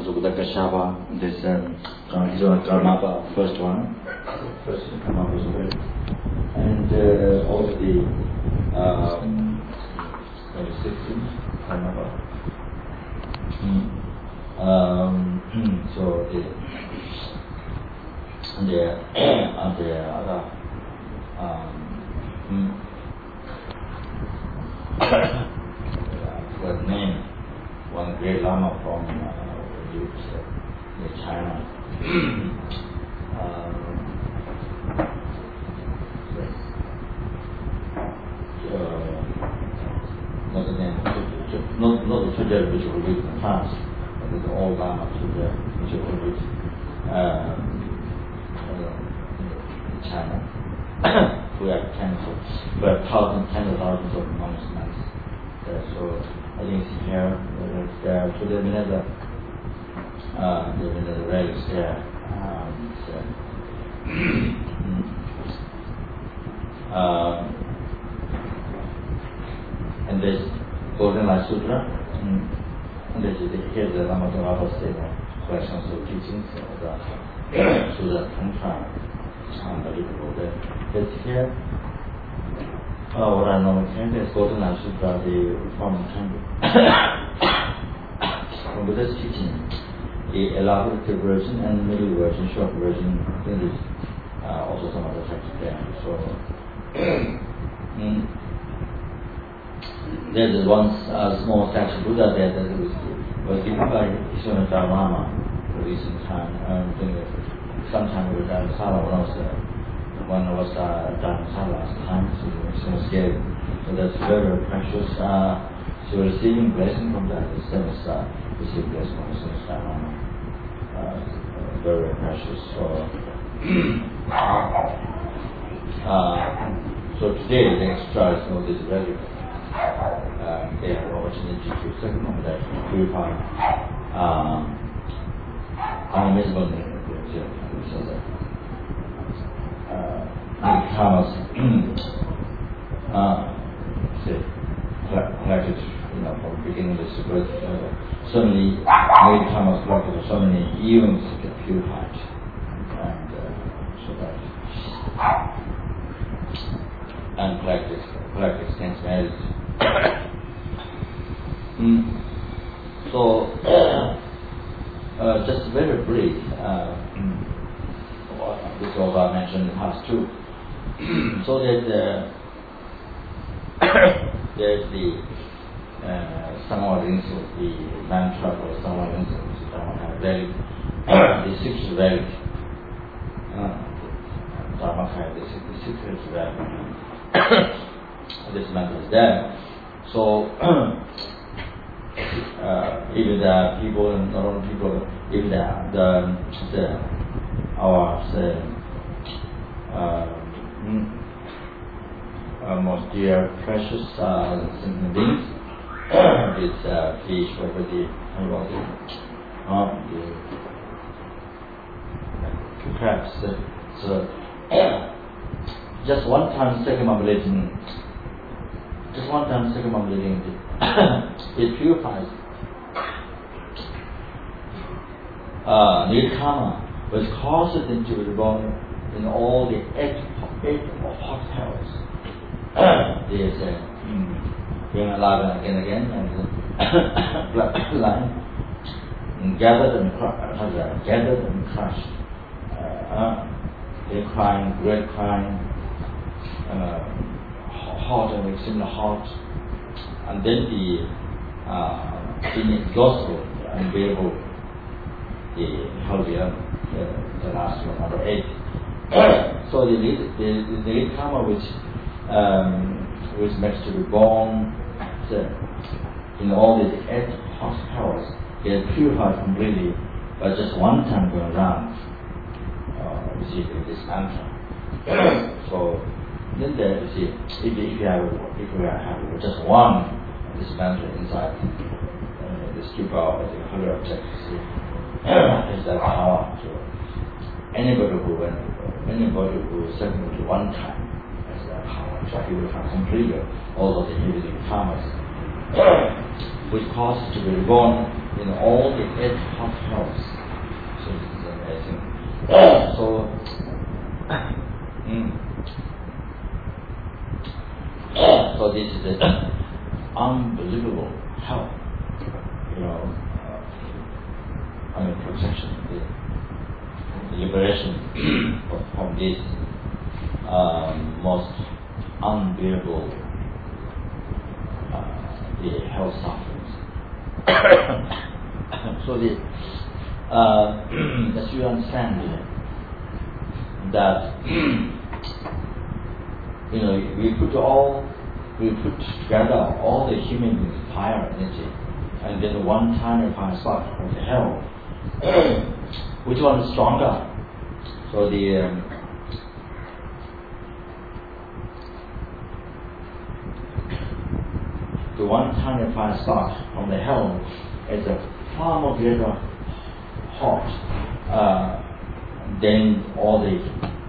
Sukta Kashyapa, this Karmapa, first one, first Karmapa Sukta, and also the 16 Karmapa. So the other was named one great Lama from China. Not the Tujia which were written in France, but the old Lama Tujia which were written in China. We have tens of thousands of monuments. So I think here to the Vinaya relics there. And this Golden Light Sutra, and this is here the Lama Tsongkhapa statement, collections of teachings of the Sutra Tantra, unbelievable. That's here. What I normally think is Golden Light Sutra, the form temple. From Buddha's teaching, the elaborate version and middle version, short version, I think there's also some other texts there. So there's one small statue Buddha there that was given by Ishwara Dharma for recent time. Sometime with Dharamsala when I was Dharamsala last time, so she was given. So that's very precious. So receiving blessing from that, the same as receiving blessing from Ishwara Dharma. Very precious. So today the extra is not this relic. They have opportunity to second that purify unmissable so that Thomas collected, from the beginning of the secret, so many Thomas collected so many events to get purified, and so that and collect extensive merit. So just very brief, this was I mentioned in the past too. So there's the Samawat Rinsu, the mantra or Samawat Rinsu, relic, the sixth relic. Dharmakaya, the sixth relic. This mantra is there. So even the people, not only people, even our most dear, precious sentient beings, this fish, the crabs. So just one time circumambulating, it purifies Nirkama, which causes them to be born in all the eight hot hells. There's being alive and again, and blood line, and gathered and crushed. They're crying, great crying, hot and extremely hot, and then the inexhaustible, unbearable, the hellfire, the last one, number 8. So the karma which makes to be born in all these 8 hot powers, get purified completely by just one time going around. Receiving this mantra. So then there, you see, if we have just one this mantra inside the stupa or the holy object, you see, is that power to anybody who is second one time has that power to purify completely all of the healing karmas which causes to be reborn in all the 8 hot hells. So this is amazing. So this is an unbelievable help, protection, the liberation from this most unbearable the health sufferings. So as you understand that we put together all the human beings' fire energy, and then one tiny fire spark of the hell. Which one is stronger? So the one tiny fire spark from the hell is a far more greater hot than all the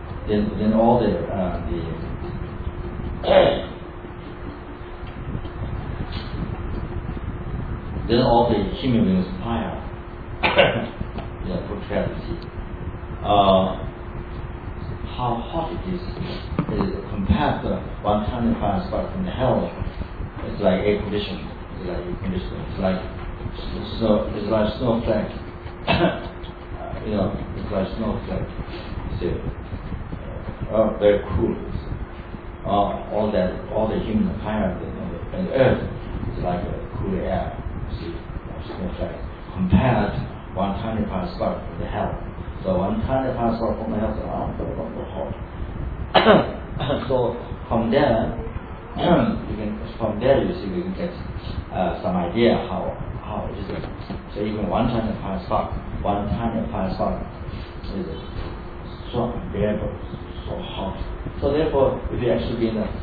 human beings' fire. Put together, see how hot it is compared to one tiny fire spark from the hell. It's like air conditioning. It's like snowflake. It's like snowflake. See, very cool. All the human fire and the earth is like a cool air. See, snowflake compared to one tiny fire spark from the hell. So one tiny fire spark from the hell is very hot. So from there. From there, you see, we can get some idea how it is. So even one tiny fire spark is so unbearable, so hot. So therefore, if you actually be in this,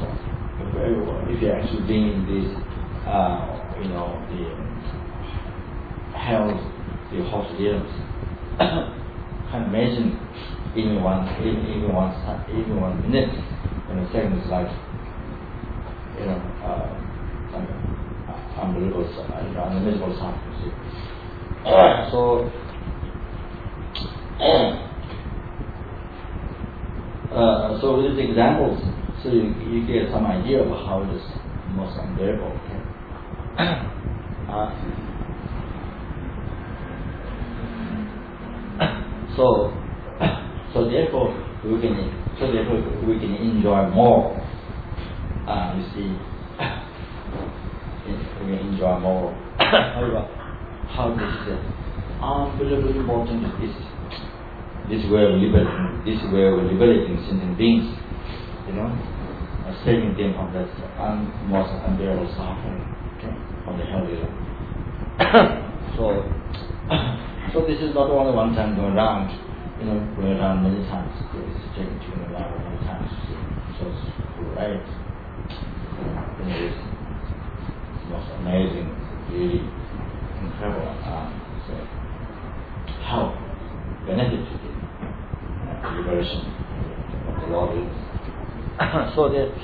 the hell, the hot realms, can imagine even one minute, and a second is like. Unbelievable, unimaginable suffering. So with these examples, so you get some idea of how it is most unbearable. So therefore we can enjoy more. You see, we can enjoy more. However, how this is unbelievably important is this way of liberating sentient beings, saving them from that most unbearable suffering, from the hell realm. So this is not only one time going around, going around many times. It's taking around many times. So it's great. It's most amazing, really incredible. So help, benefit to the liberation of the Lord. So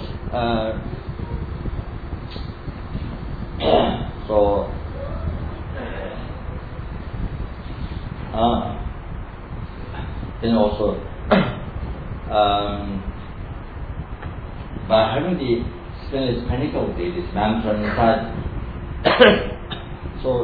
then also by having the this pinnacle, this mantra inside. So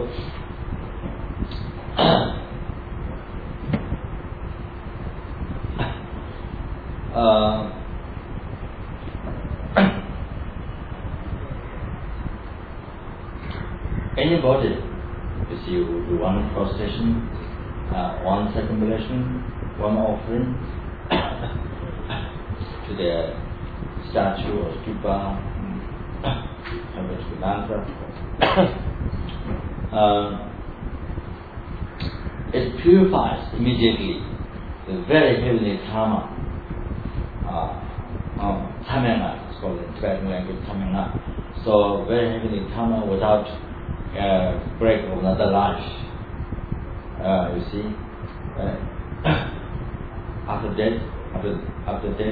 anybody, you see, you do one prostration, one circumambulation, one offering to the statue or stupa, to mantra. It purifies immediately the very heavenly karma. Tamena, it's called in Tibetan language, Tamena. So very heavenly karma without break of another life. You see, after death,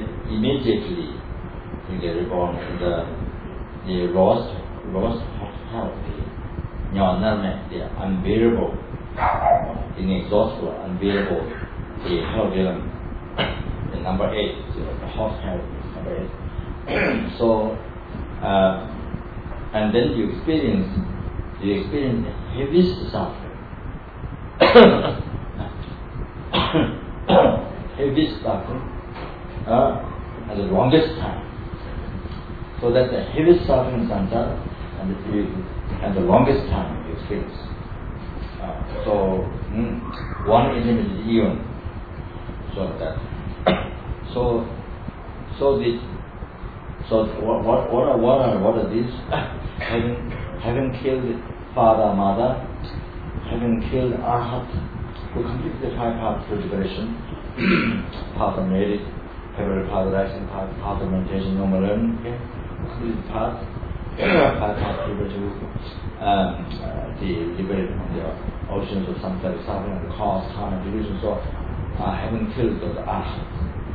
immediately you get reborn in the lost health, the unbearable, inexhaustible, unbearable, the health element. The number 8, the hot health, number 8. So, and then you experience the heaviest suffering. Heaviest suffering at the longest time. So that the heaviest suffering samsara and the longest time you experience. One intermediate even. So that. What are these? having killed father, mother, having killed arhat, who completed the 5 paths of liberation, path of merit, favorite path of action, path of meditation, normal learning, okay? Completed path, 5 paths of liberation, the liberated from the oceans of samsara suffering and the cause, karma, delusion. So, having killed those arhat,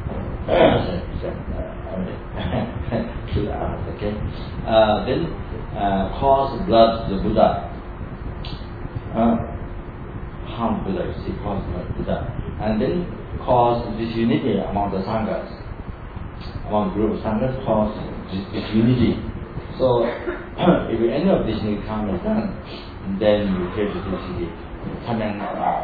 kill arhat, okay? Then cause blood to the Buddha. Harm Buddha, you see, cause Buddha. And then cause disunity among the sanghas. Among the group of sanghas, cause disunity. So, if any of this new karma is done, then you create disunity. Samyanga,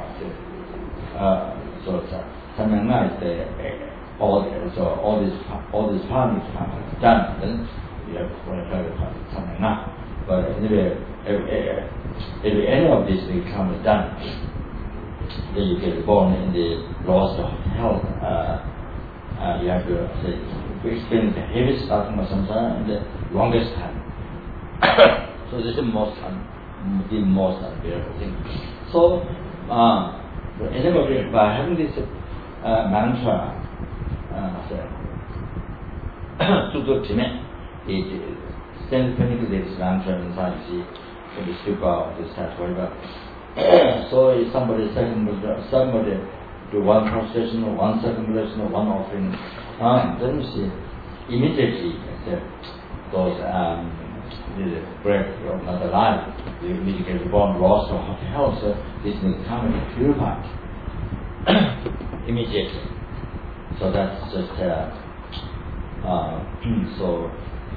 Samyanga is all this karma is done. Then you have Samyanga. But anyway, if any of this becomes done, then you get born in the loss of health. You have to experience the heaviest suffering of samsara in the longest time. So this is the most unbearable thing. So, anyway, by having this mantra, it stands clinically this mantra inside the stupa of the statue. So if somebody do one prostration or one circumambulation or one offering, then you see immediately those the breath of another life, you immediately get born, lost or health, so this will come and purified immediately. So that's just so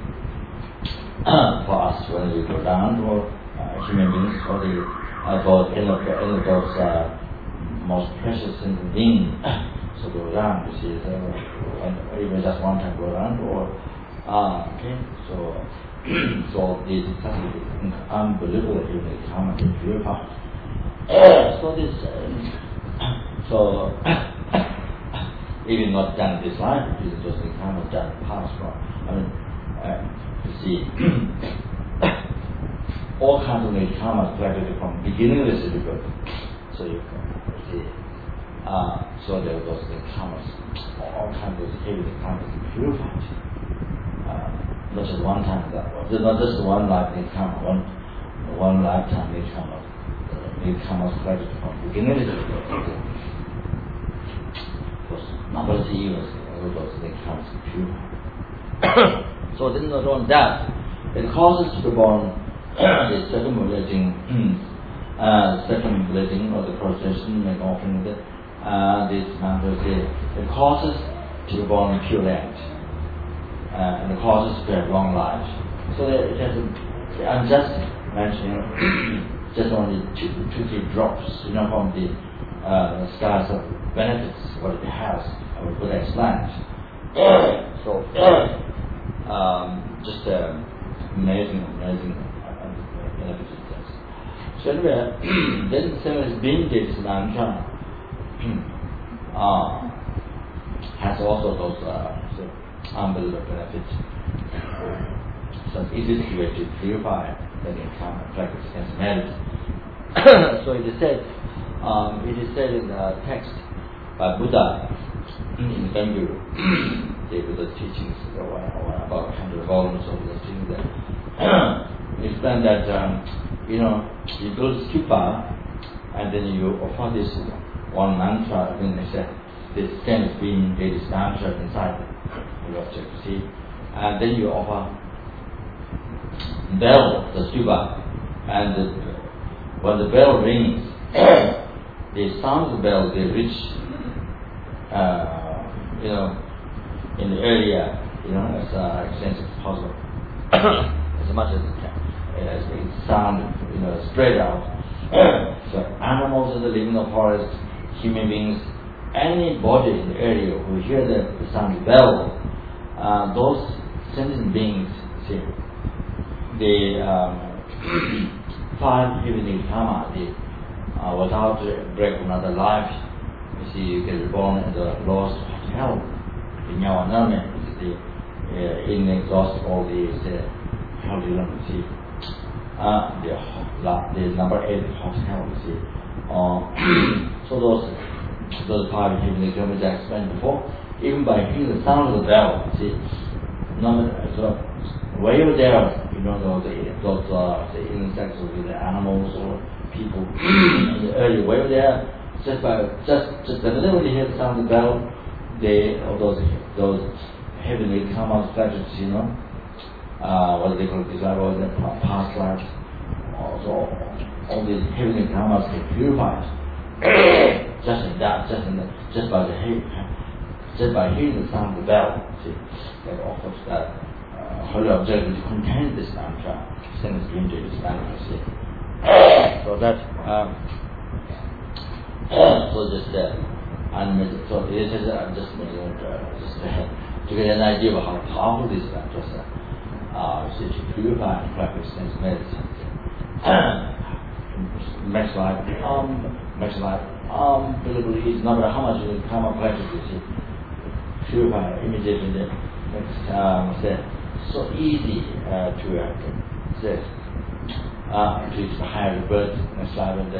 for us when we go down to human beings, or any of those most precious beings, so go down, you see, even just one time go down, or okay, so this is something unbelievable human karma to purify. So this, even not done this life, this is just the karma done past one. You see, all kinds of karmas collected from beginningless to good. So you can see, so there was the karmas, all kinds of heavy karmas purified. Not just one time, not just one life need karma, one lifetime need karma. Need karmas collected from beginningless to good. Because numberless years, all those need karmas purified. So then not only that, it causes to be born the circumambulating or the procession, make offering with it. This mantra says it causes to be born in Pure Land, and it causes to have long life. So it has I'm just mentioning just only two drops, from the skies of benefits what it has. I will put explained. So just amazing benefits. So anyway, then since being this mantra has also those unbelievable benefits. So it is a way to purify that karma practice against merit. So it is said in the text by Buddha in Bamburu. The Buddha's teachings about 100 volumes of the teachings there. Explain that you build stupa and then you offer this one mantra. I mean, they said this stands being this mantra inside the object, see, and then you offer bell the stupa And when the bell rings, the sound of the bell they reach, in the area, as extensive as possible, as much as it can, as the sound, spread out. So animals in the living in the forest, human beings, anybody in the area who hear the sound of the bell, those sentient beings, see, the 5 heavenly karma, without break another life, you see, you get reborn in the lost hell. In your environment, exhaust all these hell, you see, the number 8 hot hell, you see. So those 5 heavenly karma I explained before, even by hearing the sound of the bell, you see, so way over there, those the insects or the animals or people in the area, way over there, just the minute when they hear the sound of the bell, those heavenly karma structures, what they call desire, all the past lives, also all these heavenly karmas get purified. just by hearing the sound of the bell, see, that offers that holy object which contains this mantra, sends into this mantra, see. So that, so just so this is just to get an idea of how powerful this mantras are, to purify and practice sense medicine. Makes life, believably easy, no matter how much you come and practice, you see, purify immediately, makes so easy to reach the higher birth next life and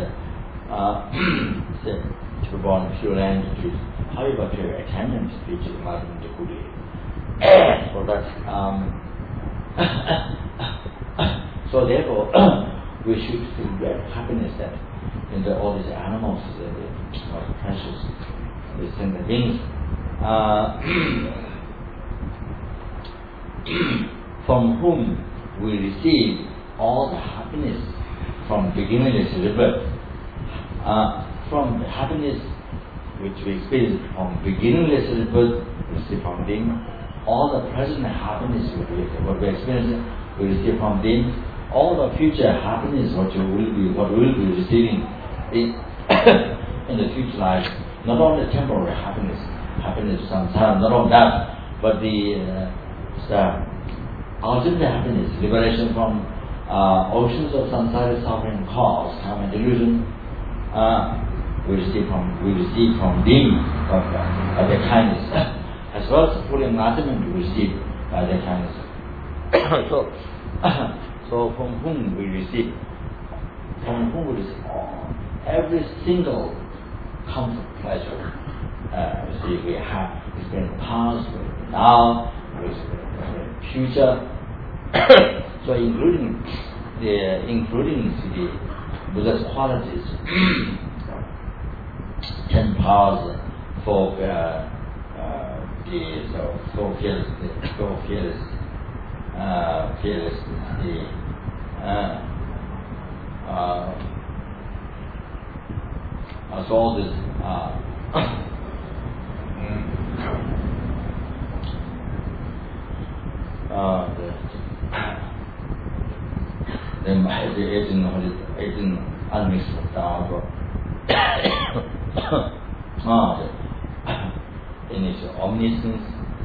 to be born in pure land, however to attendance which is not in the good. So that so therefore we should feel great happiness that in all these animals, the precious, the sentient beings, from whom we receive all the happiness from beginningless rebirth. From the happiness which we experience from beginningless rebirth, we receive from them. All the present happiness what we experience, we receive from them. All the future happiness what we will be receiving in the future life, not only temporary happiness samsara, not only that, but the ultimate happiness, liberation from oceans of samsara, suffering, cause, karma, and delusion. We receive from them by their kindness, as well as full enlightenment we receive by their kindness. So from whom we receive every single comfort, pleasure. You see, we have experienced past, now, future. So including the Buddha's qualities, 10 powers for fearlessness, so all this the 18 unmixed in its omniscience,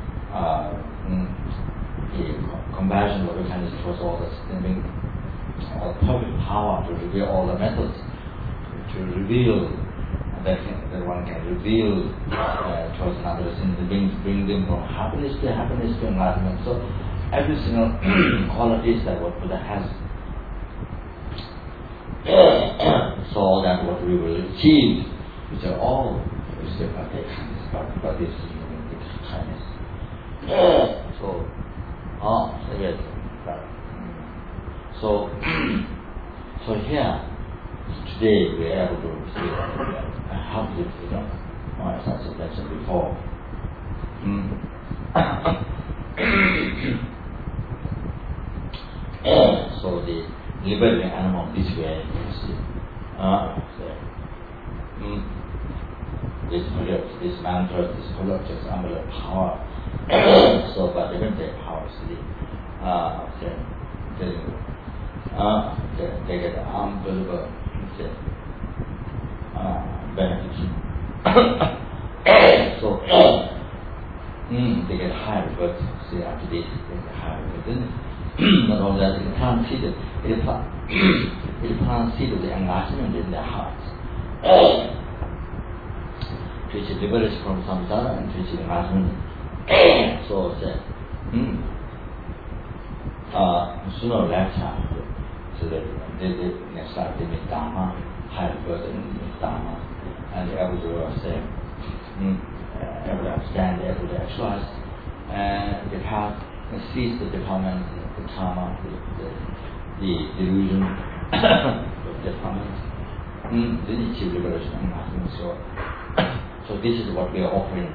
the compassion, what we can towards all the perfect power to reveal all the methods, to reveal that one can reveal towards another, since bring them from happiness to enlightenment. So every single qualities that what Buddha has, so that what we will achieve, which are all received by their kindness, by this kindness. So here today we are able to receive a healthy freedom, as I mentioned before. So the liberating animal this way, you see. This product, this mantra, this product is under power. So, but they don't take power, see. They get unbelievable benefits. So, they get high rewards. See, after this, they get high rewards. Not only that, it plants seed. It plants seed of the enlightenment in their hearts. Which is liberation from samsara and which is enlightenment. So, sooner or later, so they start to make dharma, high rewards in dharma, and able to say, able to understand, able to actualize, and the path, and seize the department, the karma, the delusion of department. Then achieve liberation and enlightenment. So this is what we are offering.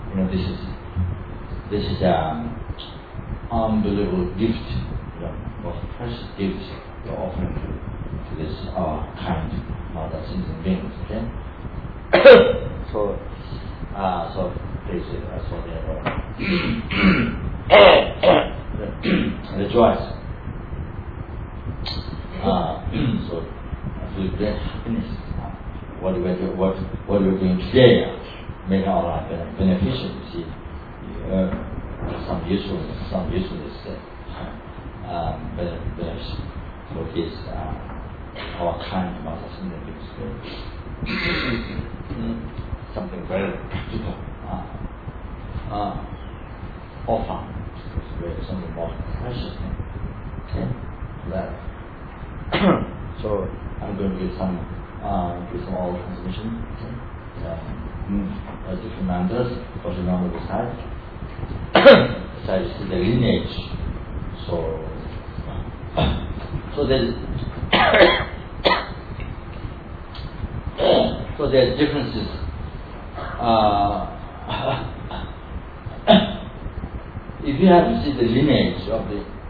This is unbelievable gift, most precious gift we are offering to this kind mother sentient beings. Okay. So please, so they rejoice. So with great happiness. What we're doing today make our life beneficial. You see, some usefulness benefits for this our kind mother sentient beings. Something very practical. Offer something more precious. Okay, that. So I'm going to give some oral transmission. Okay, different mantras. Because remember the side. The side is the lineage. So there's differences. If you have to see the lineage of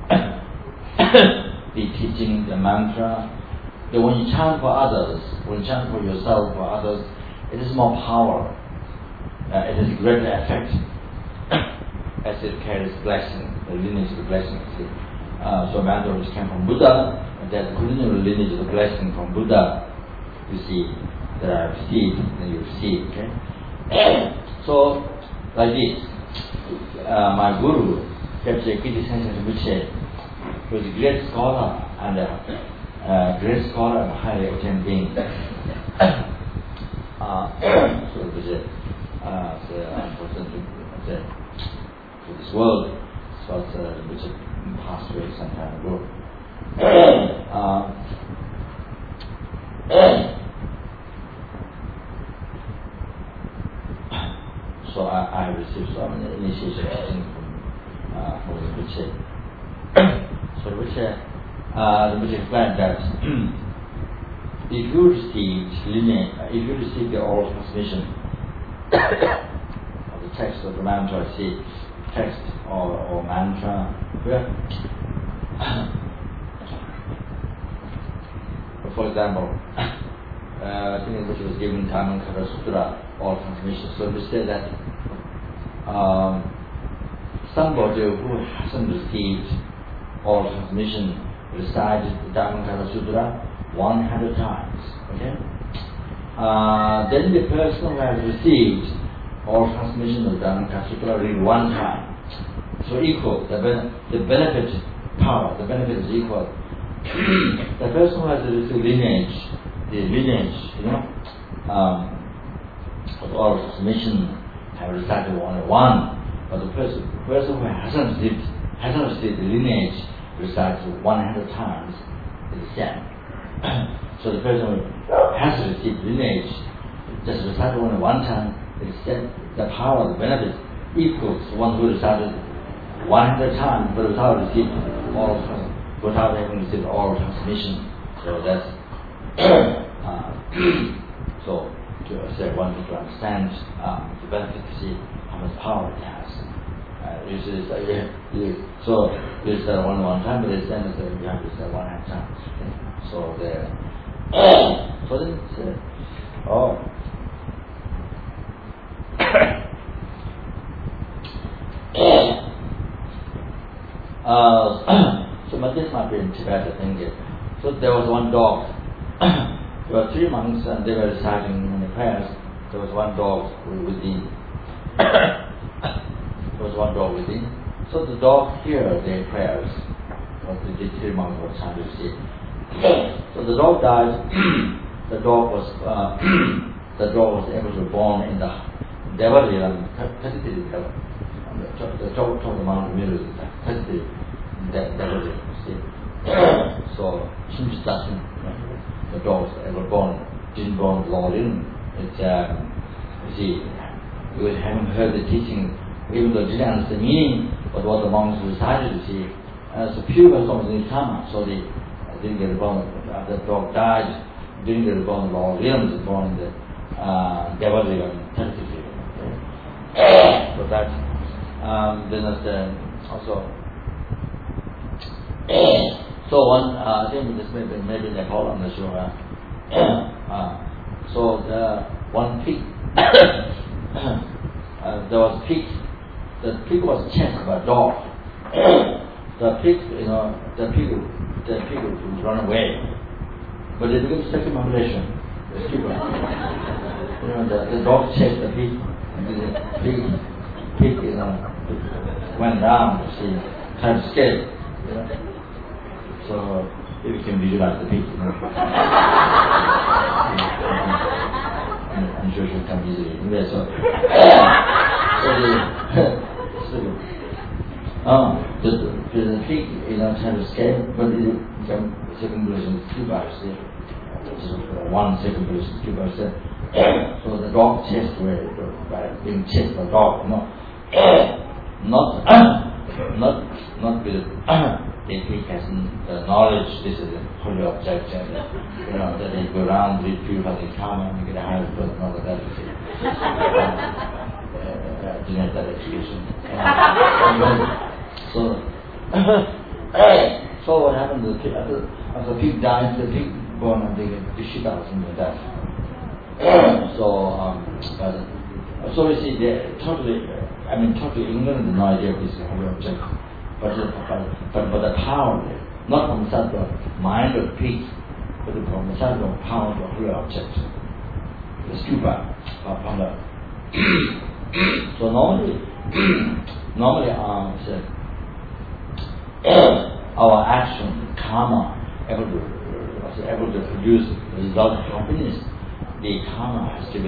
the teaching, the mantra, then when you chant for others, when you chant for yourself, for others, it is more power. It has a greater effect as it carries blessing, the lineage of the blessing. So mantra which came from Buddha, and that continual lineage of the blessing from Buddha, you see, that I received, and you receive. Okay? So, like this, my guru, Khyentse Khyentse Sensei Rinpoche, was a great scholar and highly attained being. So it was unfortunately for this world, so which passed away some time ago. So I received some initiation teaching from Rinpoche. So Rinpoche explained that if you receive the oral transmission of the text of the mantra, text or mantra, for example, I think which was given Dhammapada Sutra or transmission. So we said that somebody who hasn't received or transmission recited the Dhammapada Sutra 100 times. Okay? Then the person who has received or transmission of Dhammapada Sutra read one time. So equal, the benefit power, the benefit is equal. The person who has received the lineage, of all transmission have recited only one, but the person who hasn't received the lineage recites 100 times is the same. So the person who has received lineage just recited only one time, the power, the benefit equals one who recited 100 times but without having received all transmission. So that's so to say one need to understand the benefit to see how much power it has. So you start one time, but then you have to start 100 times. So there. So then so but this might be in Tibet, I think. So there was one dog. There were 3 monks and they were reciting in the prayers. There was one dog within. There was one dog within. So the dog heard their prayers. What the 3 monks were trying to say. So the dog died. The dog was able to be born in the Devali and Kasiti Devali. The top of the mountain middle is Kasiti Devali. So Shimshitasin, the dog was ever born, didn't born Lordin. It's you see, you haven't heard the teaching, even though you didn't understand the meaning, but what the monks recited, you see. So pure comes in Tama, so they didn't get born. The dog died, didn't get born. Lord Williams was born in the Devali and Kasiti. So that then also. So one, I think this maybe Nepal, I'm not sure. So the one pig, there was a pig. The pig was chased by a dog. The pig would run away, but it became circumambulation. The dog chased the pig, and the pig went down. She tried to escape. So if you can visualize the pig, I'm sure she'll come easily. The pig, trying to escape, but it became circumambulation 2 bars. One circumambulation 2 bars. So the dog chased away by being chased by a dog. Not with. The pig has the knowledge, this is a holy object, and that they go around with purifying karma and get a higher birth and all of that. Didn't that execution. So what happened to the pig? As the pig died, the pig born, I think, Shita or something like that. So you see, they're totally ignorant of the idea of this holy object. But the power, not from the side of the mind of peace, but from the side of the power of the holy object, the stupa, So normally our action, karma, able to produce the result of happiness. The karma has to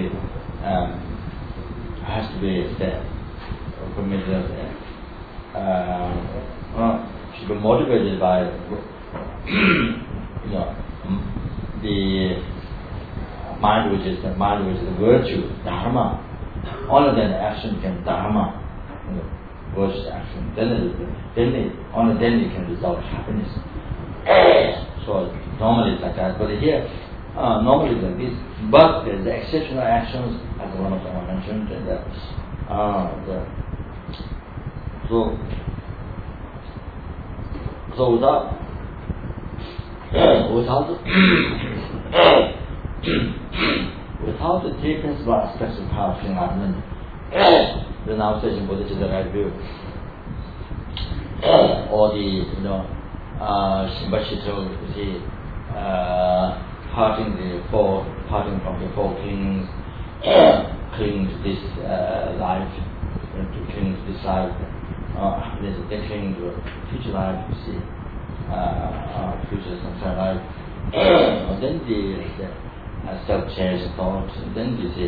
be committed. Should be motivated by the mind, which is the virtue, dharma. Only then the action can dharma, virtue action. Only then it can result happiness. So normally it's like that, but here normally like this. But there's the exceptional actions, as one of them mentioned, and So without the three principal aspects of power of enlightenment, renunciation, Buddha, the right view, or the Shimbashito, you see, parting from the 4 kings, clinging to this life, to cling to this life. They cling to future life, you see, future samsara life. Then the self-cherished thought, and then you see,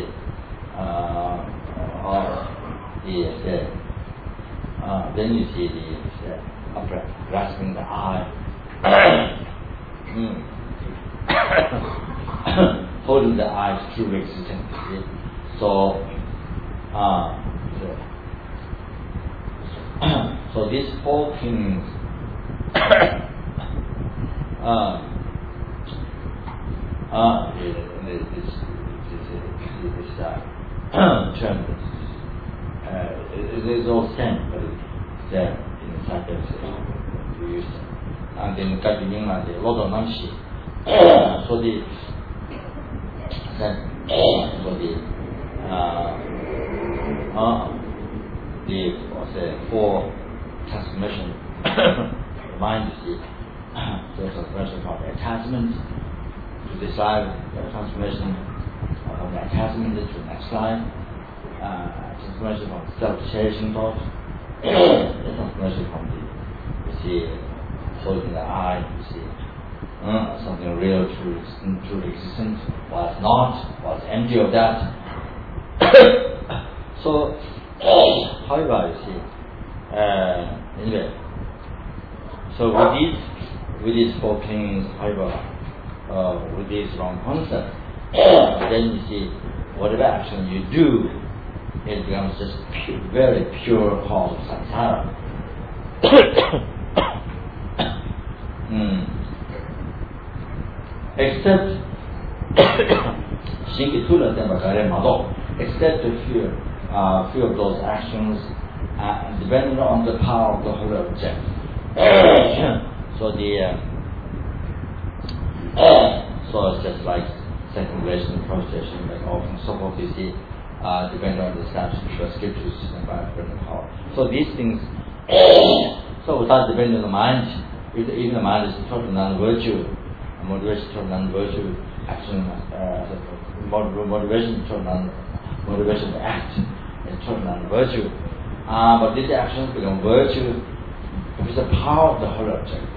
then you see the grasping the eye, holding the eye's true existence. You see. So these 4 kings this term it is all same, but it's there in the psychology we use it. And in Kajiming, a lot of Namshi. So the four transformation mind, you see, the transformation from attachment to desire, the transformation from the attachment to the next life, transformation from self-cherishing thought, the transformation from the, you see, holding the eye, you see, something real, true existence, was not, was empty of that. So, however, you see, anyway, so with these four things, however, with this wrong concept, then you see, whatever action you do, it becomes just very pure cause of samsara. Except except a few of those actions depending on the power of the whole object. So so it's just like second relation, prostration, like often so forth you see, depending on the spiritual scriptures and by dependent power. So these things, so without depending on the mind, even the mind is total non-virtue, motivation total non-virtue, action, motivation total non-motivation to act is total non-virtue. But these actions become virtue because the power of the whole object.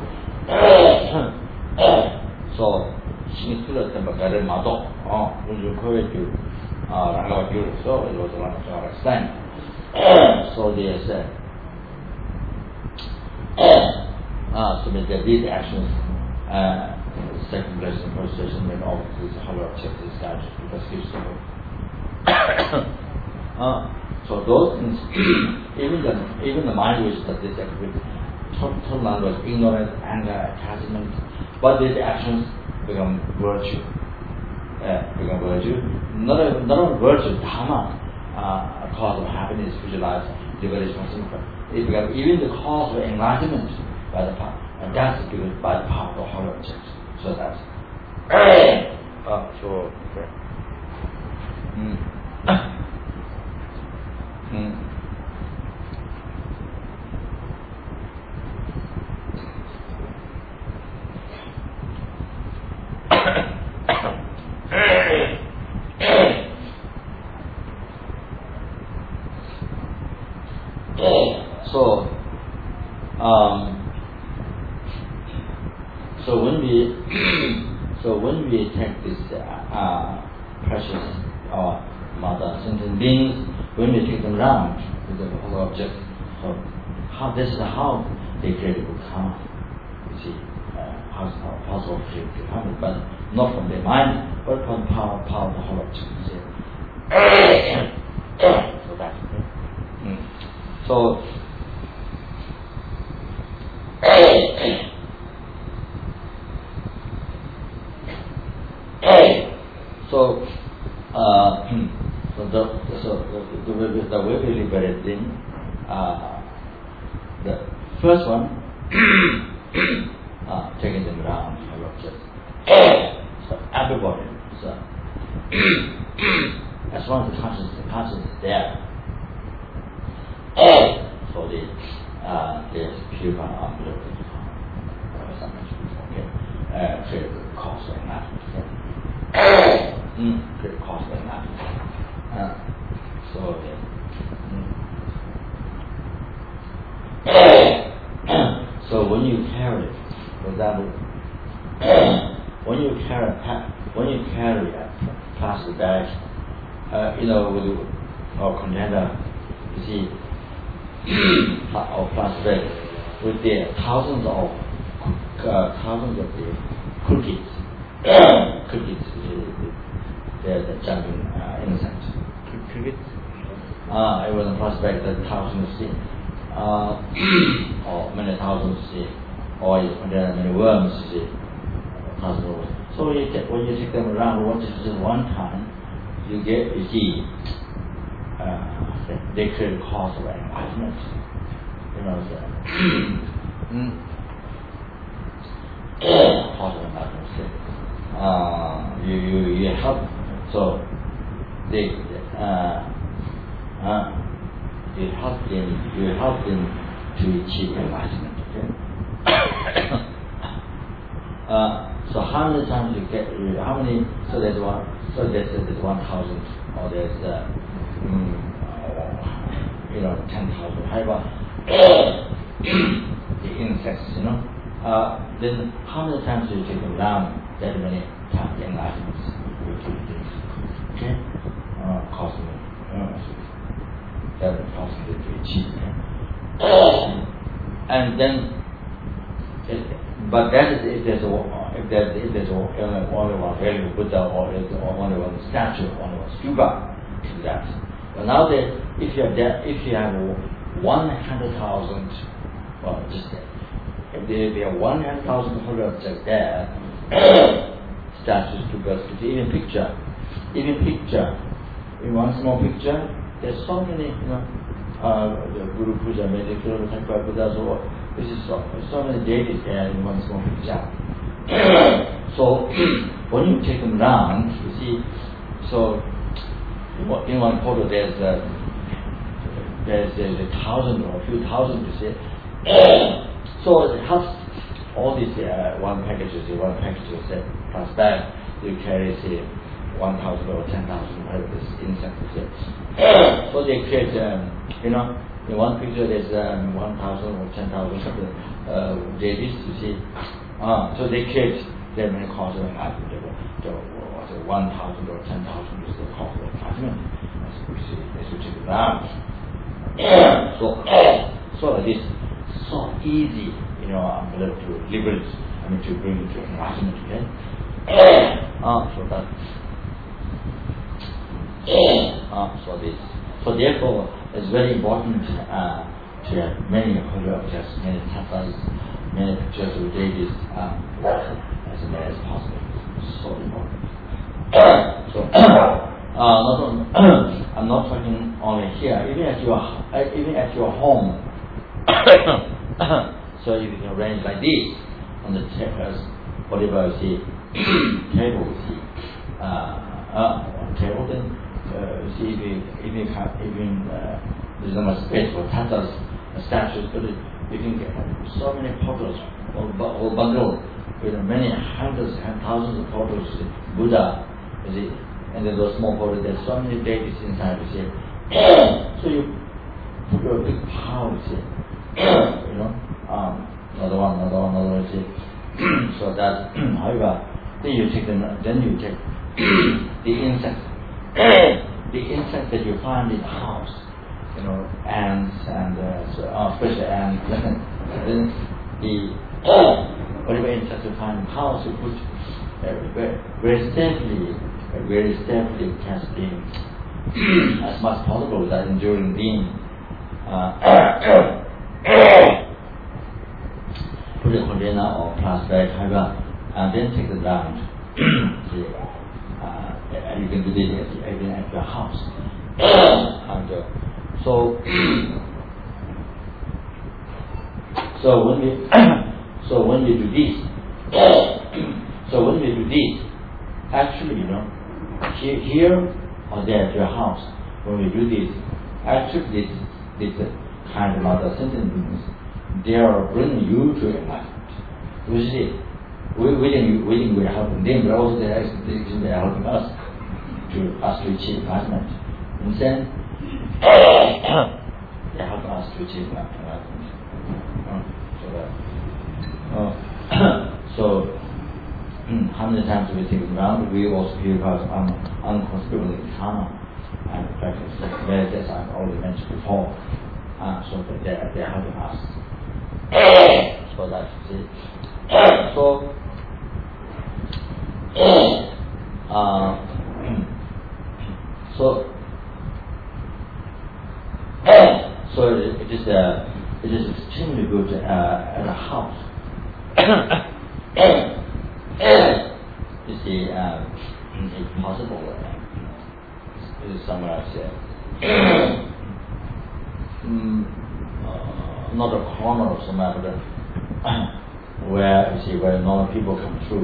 So, Shinitula Tempagare Mato, when you encourage you, Rangava Guru, so it was one of our extent. So they said, so that these actions, second blessing, first blessing, then all these whole object is that because gives so those things, even the mind which does this activity, total non-was ignorance, anger, attachment, but these actions become virtue. Not only virtue, dharma, a cause of happiness, visualize, liberation, it becomes even the cause of enlightenment by the power, and that's given by the power of the whole object. So that's so okay. So when we take this precious mother sentient beings, when we take them around with the whole object, so this is how they create a good karma. You see, how it's possible to create good karma, but not from their mind, but from power of the whole object. You see. So that's it. So. The way we liberate thing, the first one, taking them around, so everybody, so as long as the consciousness is there, so there's pure uplifted, okay, create the cause of that, create the cause of that. So so when you carry, for example, when you carry a plastic bag, with or container, you see, or plastic bag with the thousands of the cookies, the jumping insects, crickets. It was a prospect that thousands see, or many thousands see, or there are many worms see, thousands of worms. So when you take them around just one time, you see they create cause of enlightenment. You know, cause of enlightenment. You help, so they you help them to achieve enlightenment. Okay? So how many times you get? How many? So there's one. So there's 1,000, or there's 10,000. How about the insects? Then how many times do you take them down? That many times the enlightenment will do this. Okay, costing that will cost them to achieve. And then, but that is if there's only one very Buddha or only one statue, only one stupa to that. But now that if you have 100,000, well, just if there are 100,000 hundreds just there, statues, stupas, even picture, in one small picture, there's so many, the Guru Puja, Medical, Buddhas, or this is so many deities there in one small picture. So when you take them round, you see, so in one photo there's 1,000 or a few thousand, you see. So it helps all these one package, you see, plus that you carry, say, 1,000 or 10,000, whatever this insect, you see. So they create, in one picture there's 1,000 or 10,000 deities, you see. So they create that many causes of enlightenment. 1,000 or 10,000 is the cause of enlightenment. As we take it down. So this so easy, to liberate, to bring to enlightenment again. So therefore, it's very important to have many holy objects, many tattvas, many pictures of deities as many as possible. So important. I'm not talking only here, even at your home. So you can arrange like this on the tables, whatever you see, table you see, on table, then see if there's not much space for tattvas, statues, but you can get so many photos, whole bundle with many hundreds and thousands of photos, Buddha, you see, and then those small photos, there's so many deities inside, you see. So you put your big pile, you see, another one, you see. So that, however, then you take the insects, that you find in the house, ants and especially ants. Then whatever insects you find in the house, you put very safely casting as much possible without enduring being. Put a container or plastic bag, however, and then take it down. You can do this even at your house. So when we do this, actually, here or there at your house, when we do this, actually this kind of other sentient beings, they are bringing you to enlightenment. You see, we are helping them, but also they are helping us to achieve enlightenment. And then they help us to achieve enlightenment. So how many times we take them around? We also purify unconsumable karma and practice as I've already mentioned before. So that they are helping us. So that's it. So it is extremely good at a house. You see, if possible, it is somewhere else here. not a corner of somewhere, but where you see where normal people come through.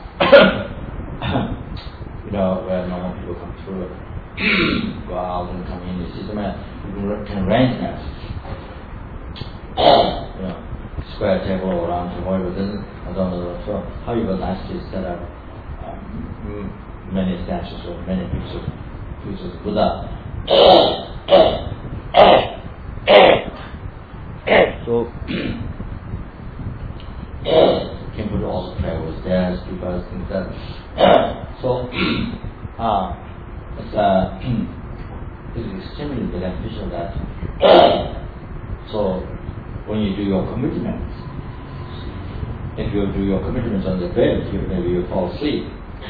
Where normal people come through, go out and come in. You see somewhere you can arrange that. Square table or round table, but then I don't know. So how you will nicely set up many statues or many pictures of Buddha. So can put all the prayers, stairs, people, things like that. So it's extremely beneficial that. So when you do your commitments, if you do your commitments on the bed, maybe you fall asleep.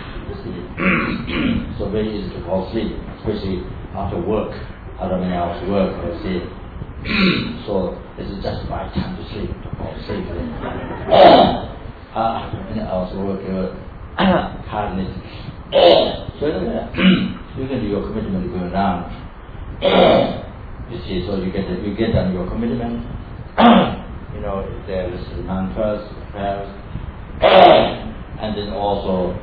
So very easy to fall asleep, especially after work, after many hours work. So this is just the right time to sleep, to fall asleep. Many hours work, hardness. So you can do your commitment going around. You see, so you get done your commitment. If there is the mantras, prayers, and then also.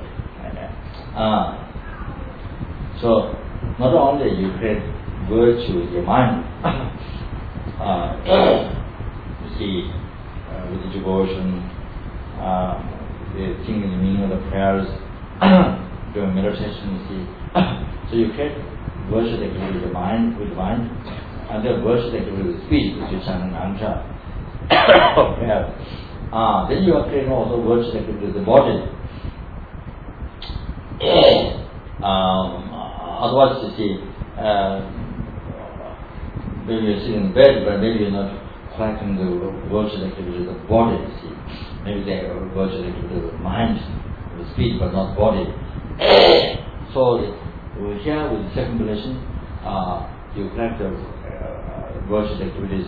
So not only you create virtue in your mind, you see, with the devotion, thinking the meaning of the prayers, doing meditation, you see. So you create virtue activity with the mind, and then virtue activity with speech, which is an mantra. Then you are creating also virtue activity with the body. Otherwise, you see, maybe you're sitting in bed, but maybe you're not practicing the virtue activity of the body, you see. Maybe they are virtue activity of the mind, the speech, but not body. So here with the circumambulation, you practice virtue activities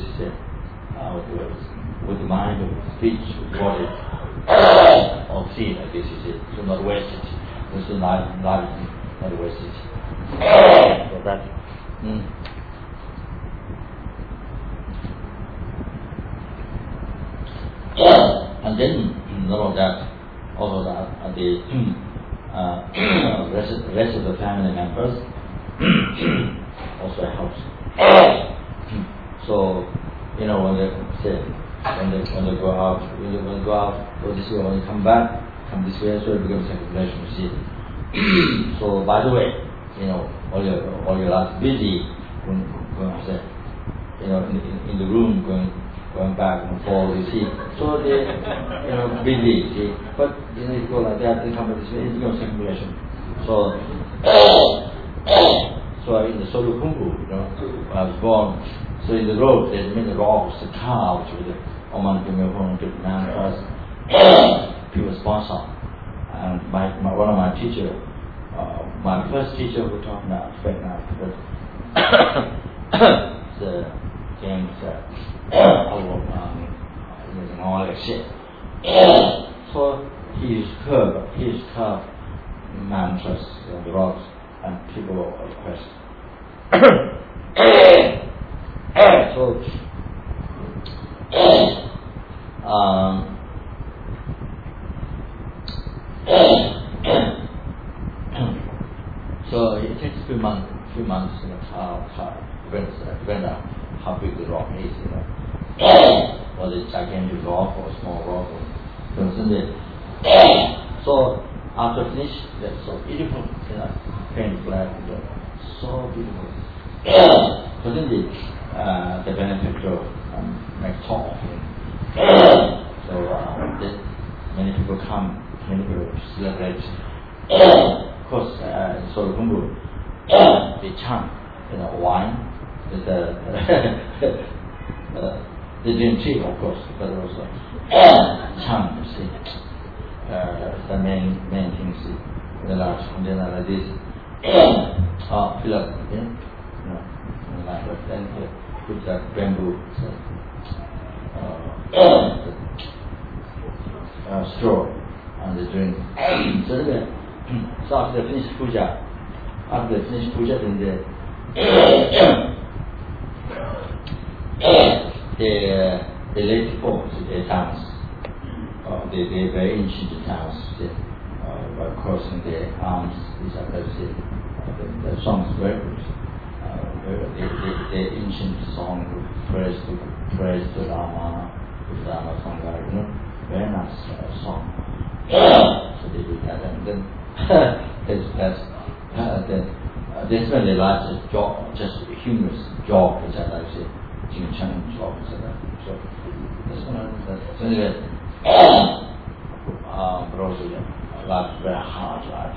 with the mind, with speech, with body, or see like this, you see. So not waste it. This is not wasted. So that. And then not only that, also that the rest of the family members also helps. So when they say when they go out, go this way, when they come back. Come this way, so it becomes circulation, you see. So by the way, all your life busy going in the room, going back and forth, you see. So they busy, you see. But you go like that, they come this way, it becomes circulation. So in the Solukumbu, I was born. So in the road, there's many rocks, the cars with the Oman Pimapon, the man first. People sponsor, and one of my teachers, my first teacher who taught me the James all that shit. So he used curve mantras on the rocks, and people request. So it takes a few months, depends on how big the rock is, whether it's gigantic rock or small rock. So after finish, that's so beautiful, paint black, so beautiful. So then the benefactor makes talk. So then many people come, many people celebrate. Of course, in Solukumbu, they chant, wine. They drink tea, of course, but also chant, you see. The main thing, see, the large container like this. Fill up, like that. Then put that bamboo straw and they drink. So after they finish puja, then the late forts, the towns, the very ancient towns, by crossing the arms, these are the songs very good. The ancient song, praise to Rama, Sangha, very nice song. So they do that, and then that's when they like the joke, just humorous joke, which I like to say, Jing Chang joke, etc. So this one, so anyway, but also laugh very hard, right?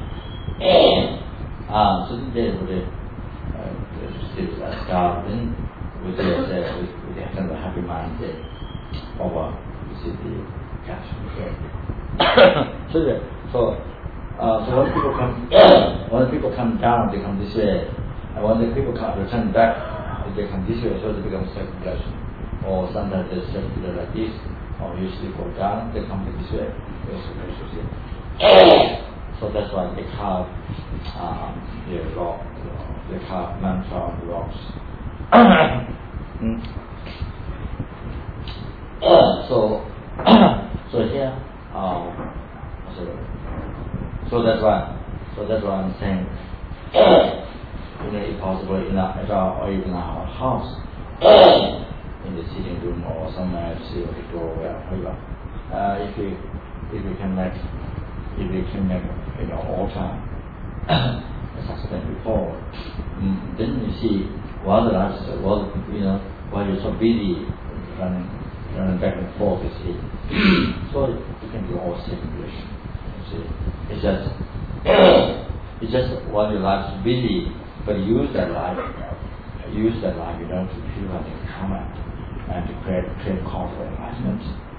So they would still garden with the kind of happy mind over the cash. So when people come down, they come this way, and when the people return back, they come this way, so they become circulation. Or sometimes they circulate like this, or usually go down, they come this way. So that's why they carve the rock, they carve mantra on the rocks. So here, so that's why I'm saying, if possible, in our or even our house, in the sitting room or somewhere, see what the door, wherever. If we can make altar, as I explained before, then you see while the lives, while you're so busy running back and forth, you see, so you can do all circulation. It's just while your life is busy, but use that life, to purify the karma and to create cause for enlightenment,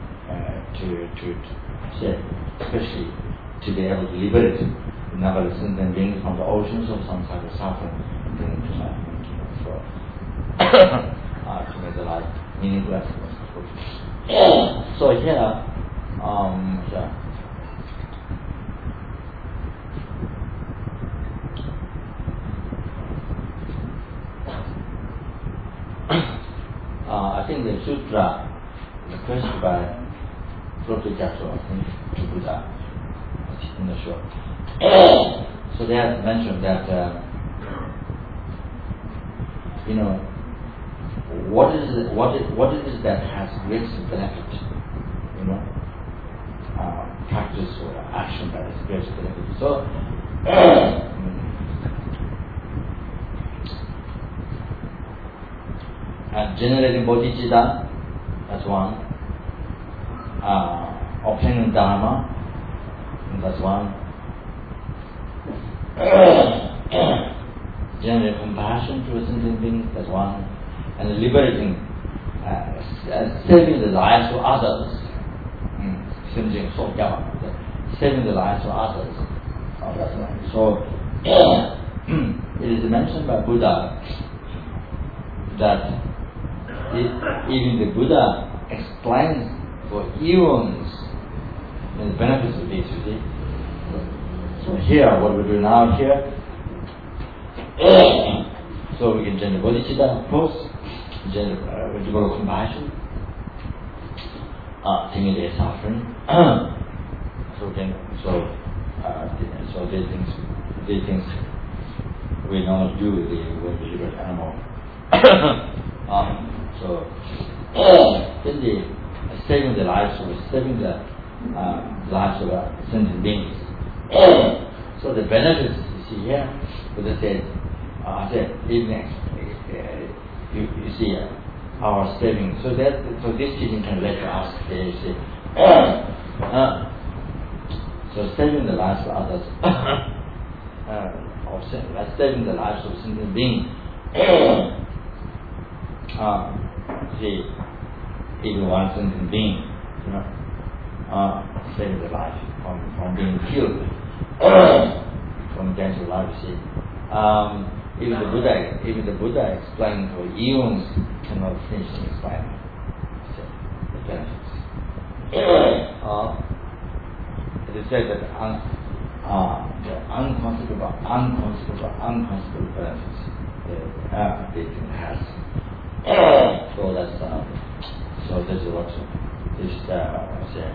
especially to be able to liberate the number of sentient beings from the oceans of some type of suffering and bring them to enlightenment. To make the life meaningless. So here, I think the sutra, the question by Protikato, I think, to Buddha, I'm not sure. So they have mentioned that, what is it that has greatest benefit? Practice or action that has greatest benefit. So, generating bodhicitta, that's one. Obtaining dharma, that's one. Generating compassion to a sentient being, that's one. And liberating, saving the lives of others. Saving the lives of others. That's one. So it is mentioned by Buddha that even the Buddha explains for eons the benefits of this, you see. So here, what we do now here, so we can generate bodhicitta, of course, we develop compassion, thinking their suffering. So these things we normally do when we liberate animal. Then saving the lives of sentient beings. So the benefits you see here, Buddha said, even you see our saving. So this teaching can let you ask. You see, so saving the lives of others, saving the lives of sentient beings. See, even one sentient being, saving the life from being killed, from death to life. See, even the Buddha explained for eons cannot finish explaining the benefits. It is said that the unconsiderable benefits the thing has. So that's So this is what this say.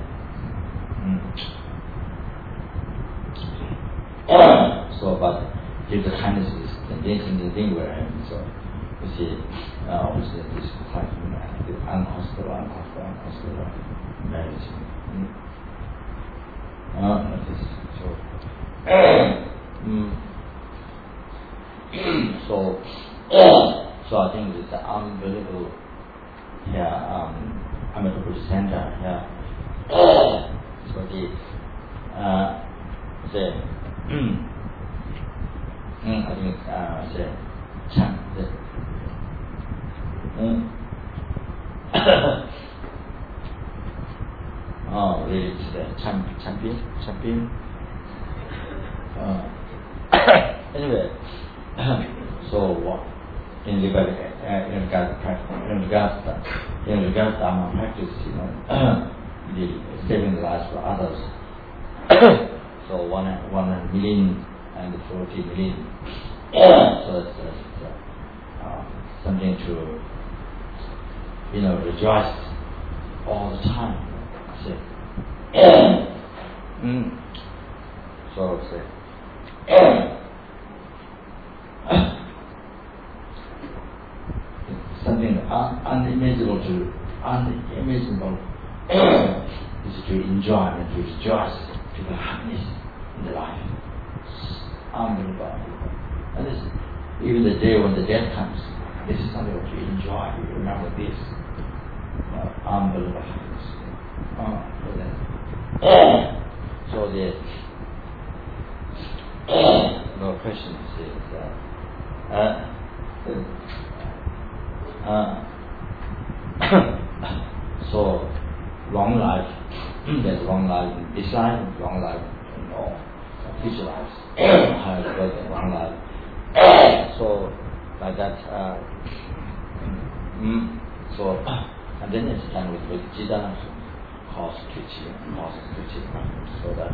So, but if the kindness is in the thing where so you see, obviously this is quite unhospitable marriage. This, so I think it's unbelievable here. I'm at the center here. So the say. I think say Chan. Really, it's the champion. Anyway, so in regards to our practice, the saving the lives for others. So 1 million and 40 million. So that's something to rejoice all the time. So say. Something unimaginable is to enjoy and to rejoice, to the happiness in the life. Unbelievable. And this, even the day when the death comes, this is something to enjoy. You remember this. Unbelievable happiness. So the no question is so long life, there's long life in this life, long life in all future lives, higher birth and long life. So like that, so and then it's done with Jidana, cause twitching, so that.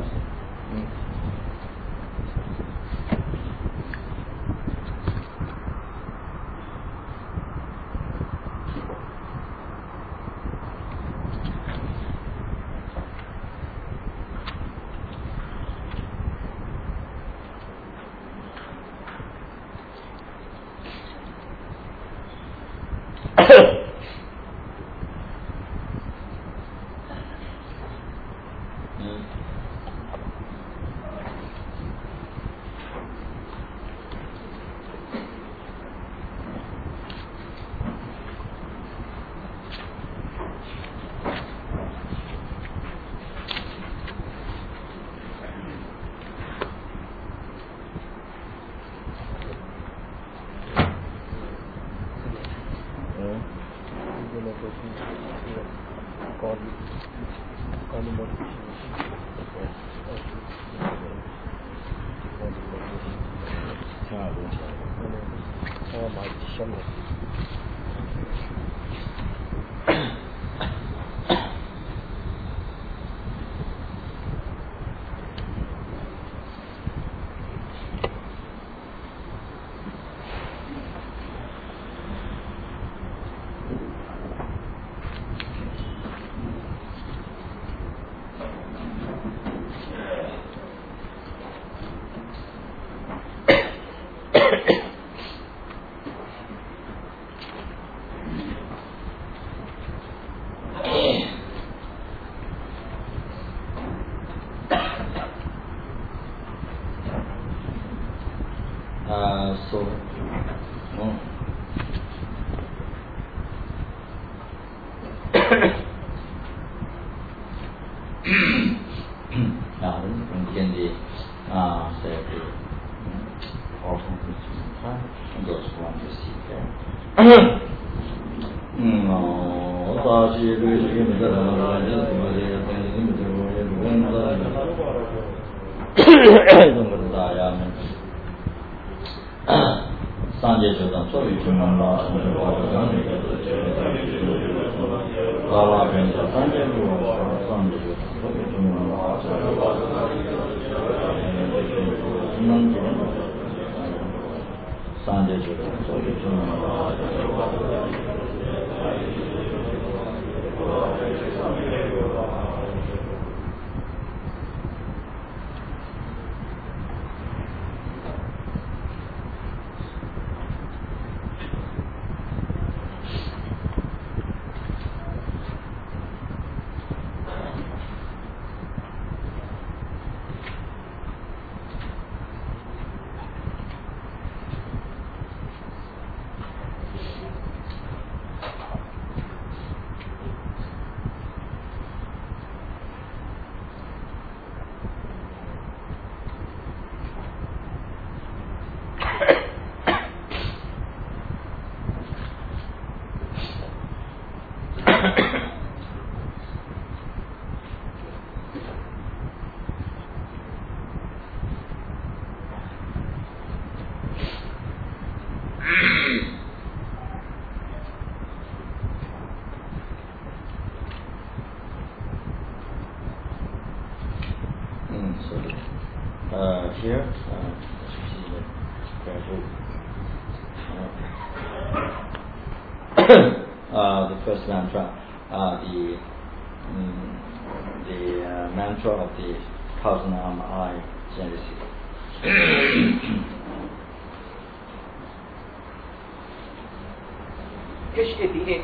here. The first mantra, the mantra of the thousand arm eye Genesis. Page 88.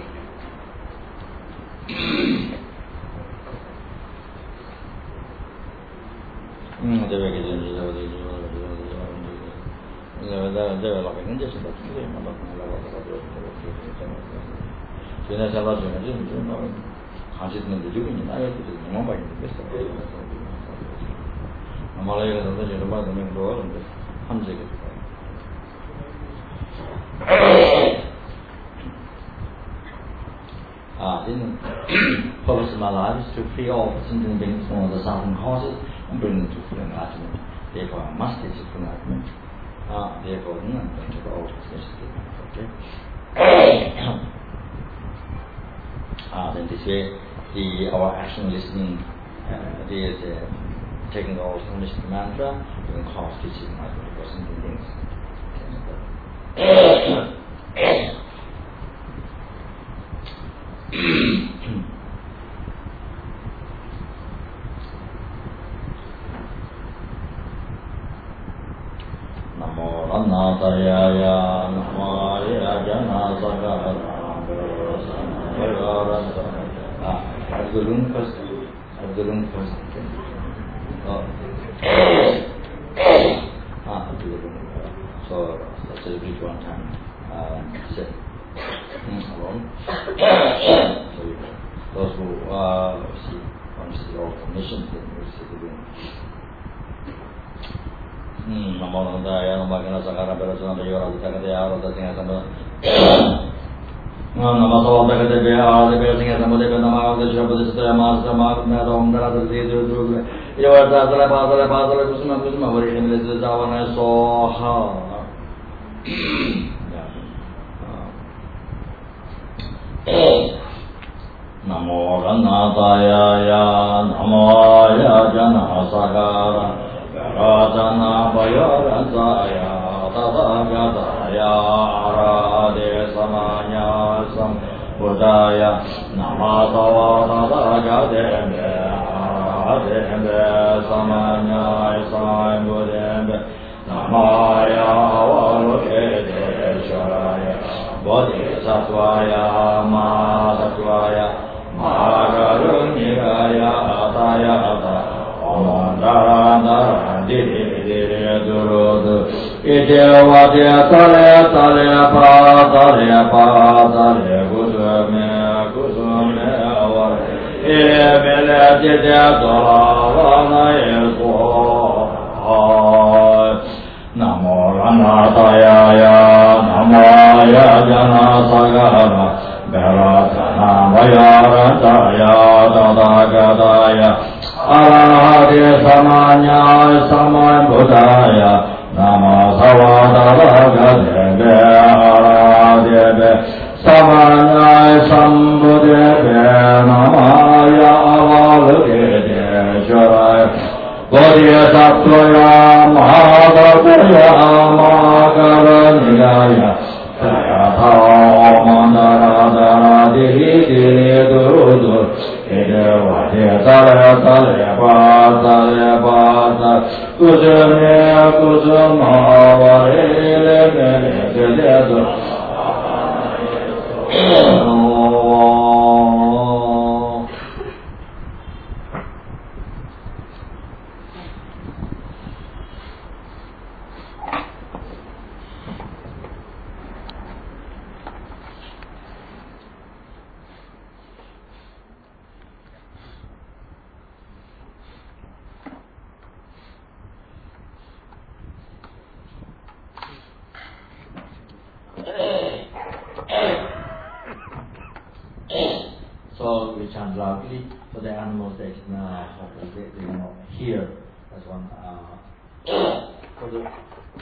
The purpose of my life is to free all sentient beings from all the suffering causes and bring them to full enlightenment. Therefore, I must teach full enlightenment. Therefore, none of all okay. Then this way, our action listening is taking the all mystic mantra, doing cause teaching enlightenment for sentient beings. Namo Ranatayaya Namo Yajana Sakara at the room first. At the room first. At the room. So let's repeat one time. Sit. Alone. So those who want to see all conditions, then you see the room. Namo Nandaya Namo Gana Sakara Berasana Yora Takataya Rata Singha Sambha Namo Sawata Kataya Rata Singha Sambha Namo Deshra Buddhistaya Master Mark Nara Om Dara Siddhu Dhruva Yavata Sala Pasala Pasala Kusuma Kusuma Vari Himilisa Javana Soha Namo Ranataya Namo Yajana Sakara Rajana Bayarasaya Tadagataya Arade Samanya Sam Buddhaya Namasava Tadagadembe Aradembe Samanya Sam Buddhembe Namaya Valokede Sharaya Bodhisattvaya Mahasatvaya Mahagaruniraya Ataya Dara Dara Diri Diri Duru Ite Vadya Tale Tale Pa Tale Pa Tale Kusume Kusume Avar Ile Mele Jidya Dara Vana Yeso Namo Ranataya Namo Yajana Sagara Bharatana Vayarataya Tadagadaya Arahade Samanya Saman Buddhaya Nama Savadaragadebe Aradebe Samanya Sambudebe Namaya Avalagede Sharaya Bodhisattvaya Mahadavaya Mahakaranigaya Sayatha Mandara Diri Diri Duru Ede Tale Tale Pa Tale Pa Tale Kusame Kusama Varile Mele Gede So we chant loudly for the animals that they hear. That's one. For the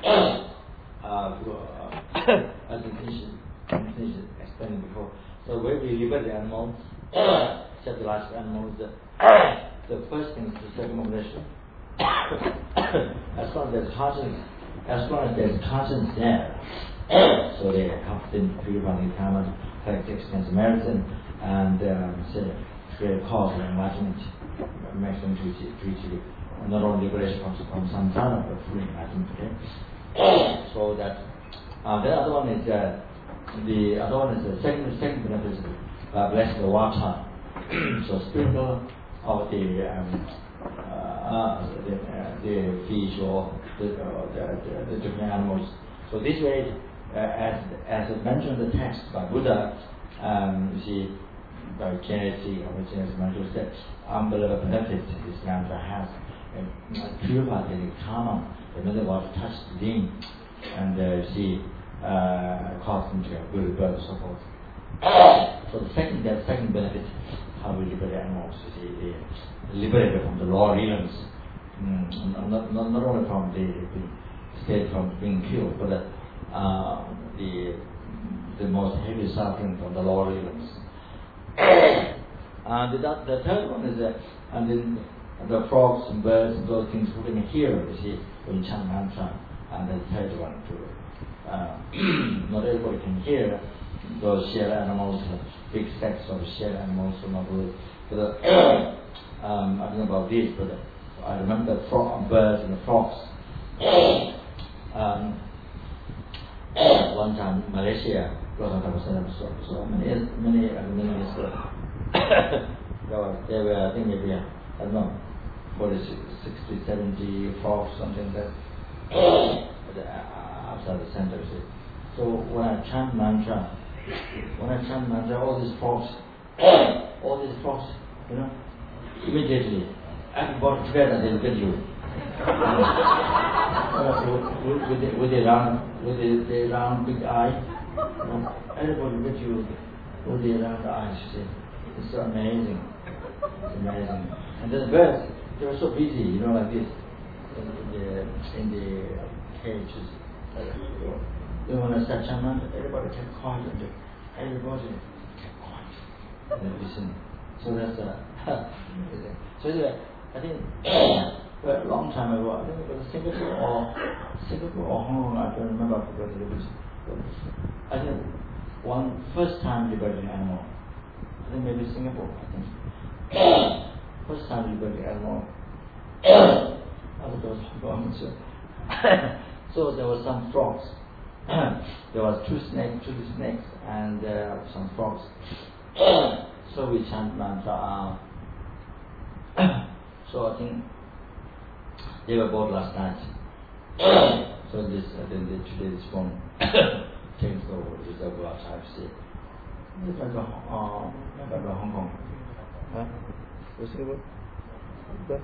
as the explained before. So when we liberate the animals, set the last animals, the first thing is the circumambulation. as long as there's conscience there, so they have to purify the karma, collect expensive medicine, and create cause for enlightenment, make them to not only liberation from samsara but full enlightenment. Okay? So that the other one is the second benefit is bless the water. So sprinkle of the fish or the different animals. So this way, as mentioned in the text by Buddha, you see, by Genesis, which is mentioned, that unbelievable benefits this mantra has. Purify the karma, the middle water touch the limb, and cause them to have good birth, so forth. So the second benefit, how we liberate animals, you see, liberated from the raw realms, not only from the state from being killed, but the most heavy suffering from the lower realms. And the third one is and then the frogs and birds and those things who can hear, you see, when chant mantra. And the third one too. Not everybody can hear those shell animals, big sets of shell animals, so not really. But I don't know about this, but I remember the birds and the frogs. One time in Malaysia, so many years ago, there were, I think maybe, I don't know, 60, 70 frogs, something like that, outside the center. So when I chant mantra, all these frogs, you know, immediately, everybody together, they look at you. with the round big eye, you know, everybody look at you with the round eyes, you see. It's so amazing. It's amazing. And then the birds, they were so busy, you know, like this, in the cages. Then when I start chanting, everybody kept quiet, and everybody kept quiet and listen. So that's so anyway, I think a long time ago, I think it was Singapore or Hong Kong, I don't remember, I forgot it was. I think first time liberating animal. I think maybe Singapore, I think. First time liberating animal. I think it was Hong Kong. So there were some frogs. There was two snakes, and some frogs. So we chant mantra. So I think they were both last night. So today this one changed over. This over outside. See, it's like Hong Kong. Huh? What's it about? Okay.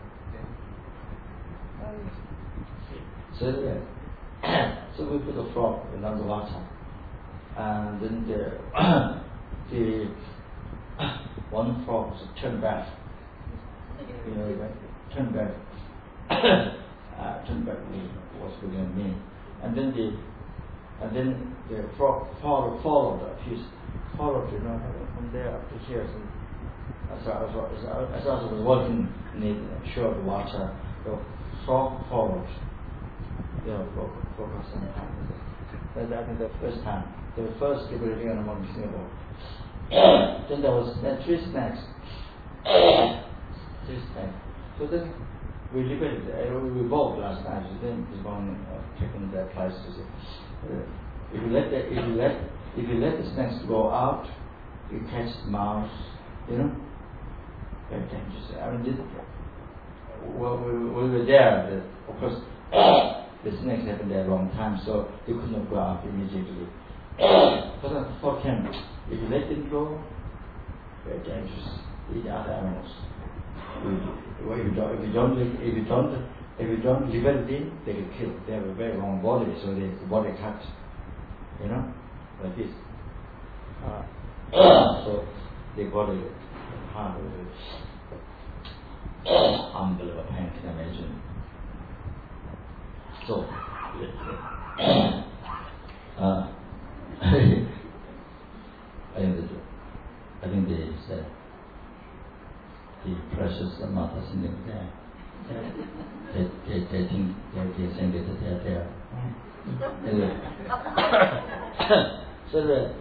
So yeah. So we put a frog in the water, and then the one frog turned back. You know, turned back. Turned back me. What's going on me? And then the frog followed a piece, you know, from there up to here. So as I was walking in the short water, the frog followed. For some time. That's I think the first time. The first liberating animal in Singapore. Then there was three snakes. So then we liberated. We walked last night. So then this one taking their place to see. If you let the snakes go out, you catch mouse. You know, very dangerous. I mean, we were there. Of course. The snakes happened there a long time, so they could not go out immediately. But I thought him, if you let them go, very dangerous. Eat other animals. If you don't liberate them, they get killed. They have a very long body, so the body cut, you know, like this. So the body hard, unbelievable pain, can you imagine? So, I think the precious Mata Singh there, They think they're saying that they're there. Anyway. So that,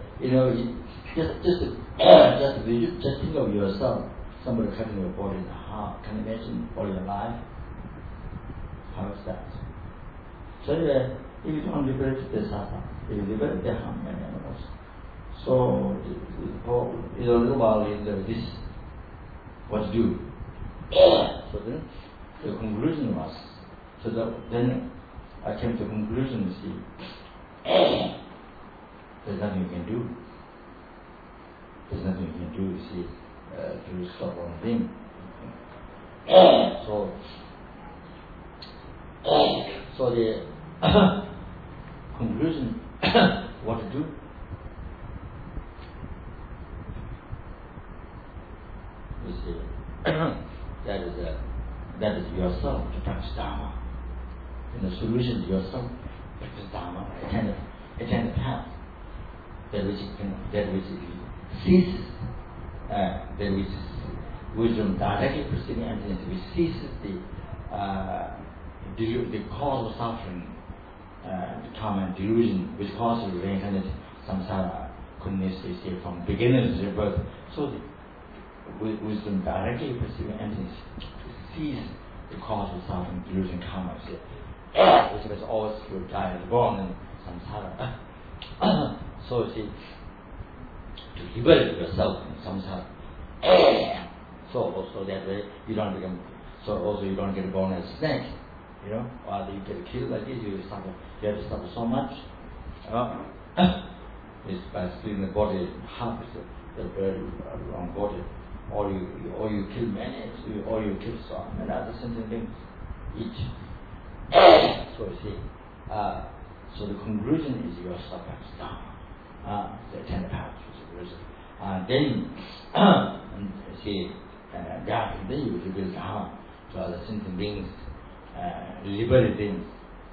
just think of yourself. Somebody cutting your body in half. Can you imagine all your life? How is that? So if you don't liberate the sattva, if you liberate the harm and animals, so in a little while this what to do. So then the conclusion was, then I came to the conclusion, there's nothing you can do. There's nothing you can do, to stop one thing. So the conclusion, what to do? You see, that is yourself to practice Dharma. And the solution to yourself, practice Dharma, attend the path. That which ceases, that which is wisdom directly perceiving emptiness, which ceases the cause of suffering, the karma and delusion, which causes reincarnate samsara, continuously from beginning to birth. So the wisdom directly perceiving emptiness sees the cause of suffering, delusion, karma, which was always through die and born in samsara. So to liberate yourself from samsara. So also that way you don't become. So also you don't get born as a snake, or you get killed like this. You have to suffer so much. It's by splitting the body in half. It's a very long body. Or you kill many, or you kill some, and other sentient things each. So you see, so the conclusion is your practice Dharma, the 10 paths, and then then you reveal Dharma to other sentient beings, liberate them.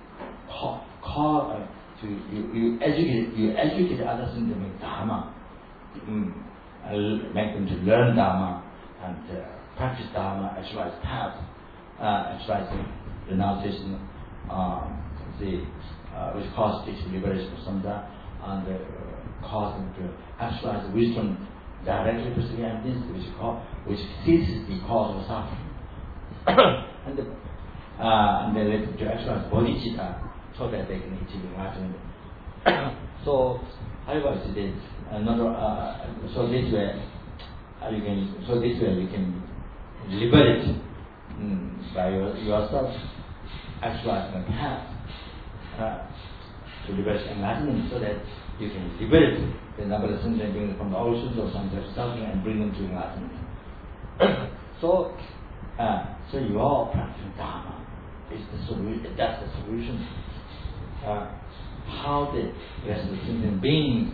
You educate other sentient beings Dharma. Make them to learn Dharma and practice Dharma, exercise path, exercising renunciation, which causes liberation from samsara, and cause them to exercise wisdom directly perceiving emptiness, which ceases the cause of suffering, and they let them to exercise bodhicitta so that they can achieve enlightenment. So, otherwise it is another. So this way you can liberate by yourself, exercising a path to liberate enlightenment, so that you can liberate the number of sentient beings from the oceans of suffering and bring them to enlightenment. So your practicing Dharma is the solution. That's the solution. How the rest of the sentient beings,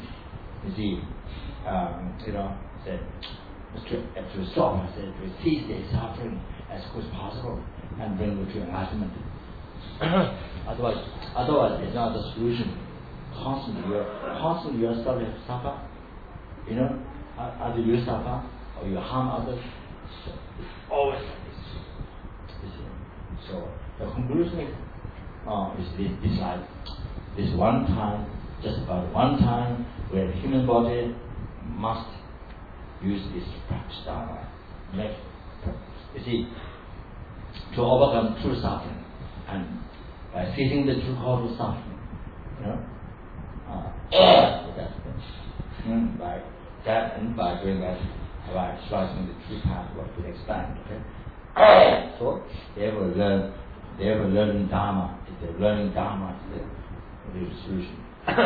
to stop, to cease their suffering as quick as possible and bring them to enlightenment. Otherwise, it's not the solution. Constantly yourself suffer. Either you suffer or you harm others. So it's always like this. So the conclusion is this life. This one time, just about one time, where the human body must use this to practice Dharma. To overcome true suffering, and by seizing the true cause of suffering, by that and by doing that, by exercising the true path, what we explained. Okay? So they ever learn Dharma. If they're learning Dharma, the solution.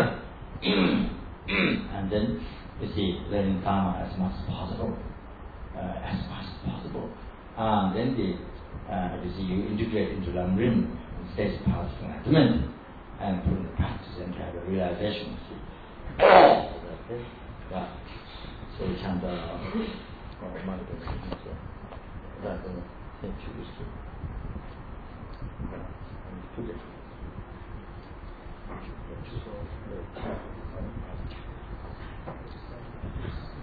And then learning Dharma as much as possible, and then you integrate into Lamrim and stays part of enlightenment and put in practice and have a realization. So we can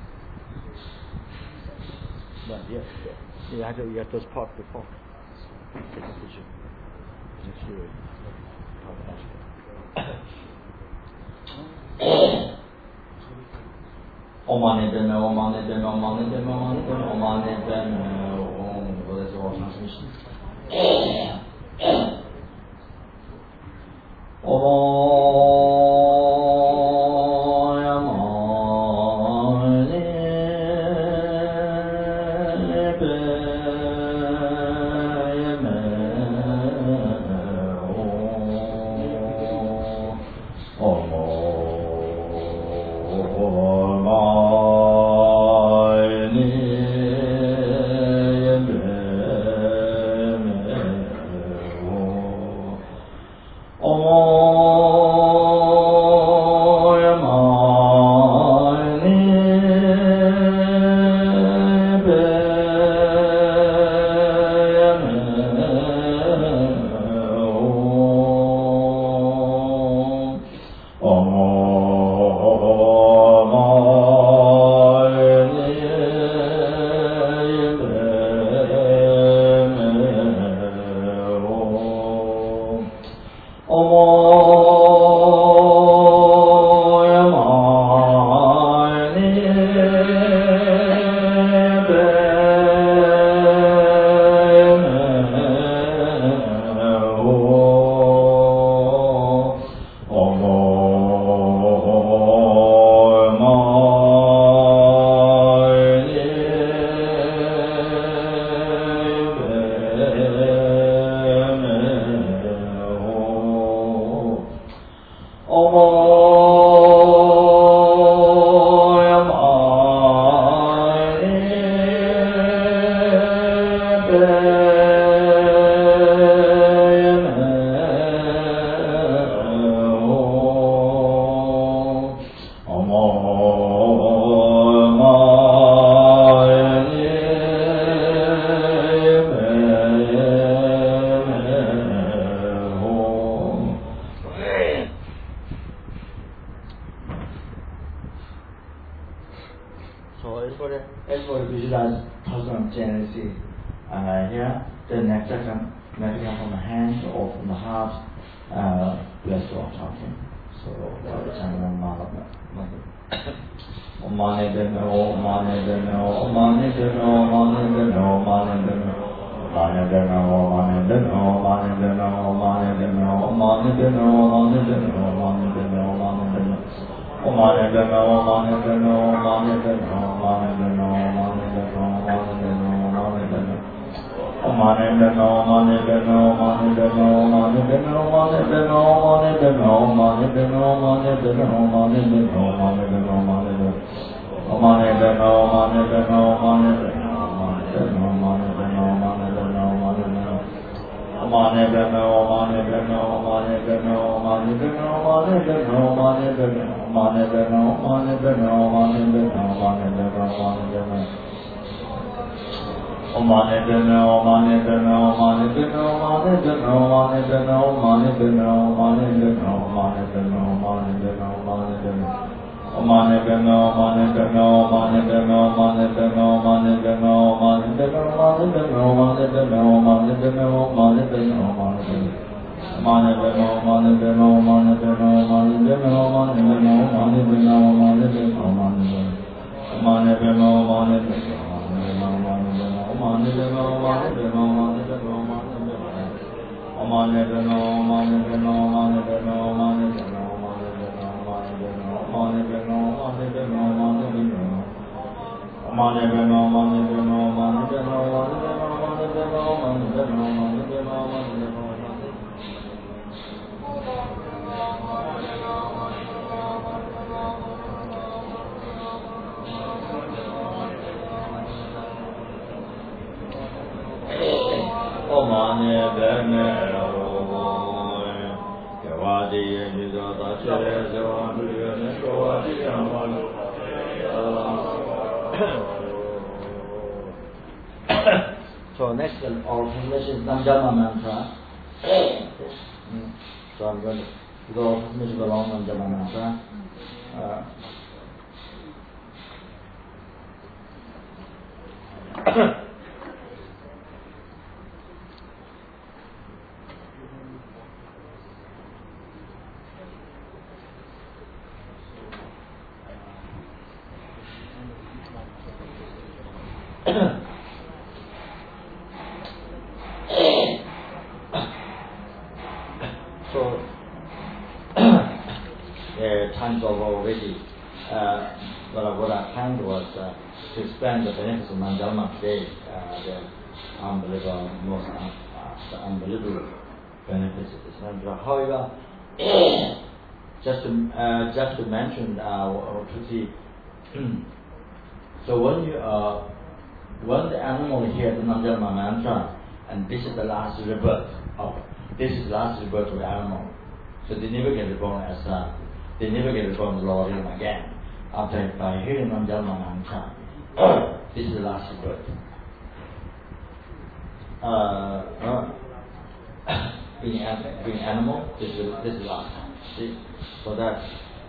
you have to spot before. おまねべめおまねべめおまねべめおまねべめおまねべめ我在说长生心So next our translation is Namjama mantra. So I'm going to go finish the long Namjama mantra. So, times of already, what I planned was to explain the benefits of Manjalma today, the unbelievable, the unbelievable benefits of this Manjalma. However, just to mention, or to see, so when the animal hears the Manjalma mantra, and this is the last rebirth of the animal, so they never get reborn they never get reborn as Lord again. After by hearing Manjalma mantra, this is the last rebirth. Being animal, this is last time. See, so that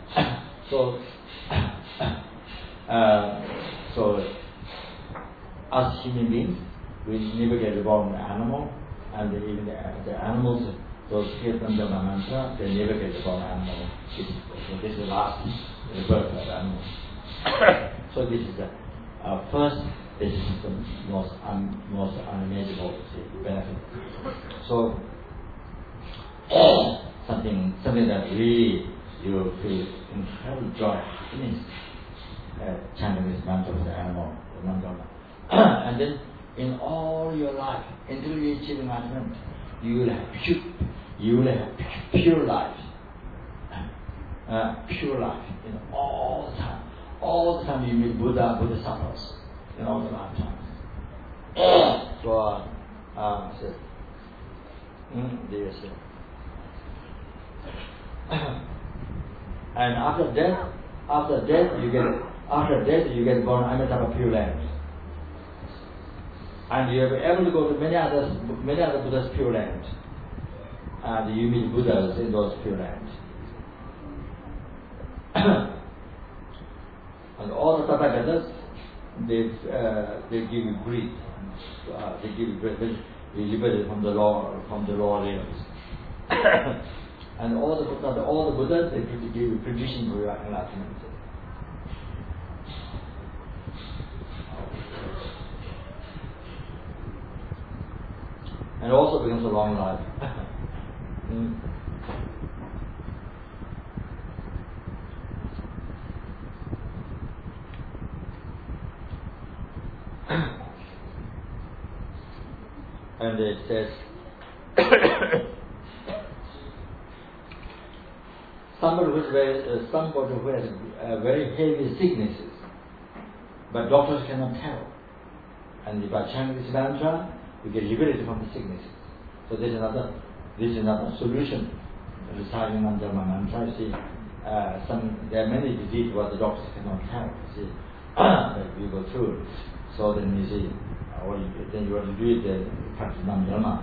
so as human beings, we never get reborn as animal, and even the animals, those hear Manjalma mantra, they never get reborn as animal. So this is the last rebirth of animals. So this is the first. This is the most unimaginable benefit. So something that really you feel incredible joy, happiness, chanting this mantra of the animal, the Manjalma. And then in all your life, until you achieve enlightenment, you will have pure life. Pure life in all the time. All the time you meet Bodhisattvas in all the lifetimes. So, and after death you get born Amitabha Pure Land. And you are able to go to many other Buddhas Pure Land. And you meet Buddhas in those Pure Lands. And all the Tathagatas, they give you breath. They give you breath. You liberated from the law realms. And all the Buddhas, they give you permission for your enlightenment. And also becomes a long life. And it says, somebody who has very heavy sicknesses, but doctors cannot tell. And by chanting this mantra, you get liberated from the sicknesses. So this is another solution. Reciting Manjalma mantra, you see, there are many diseases where the doctors cannot help. You see, that we go through. So then you see, then you want to do it, then practice Manjalma.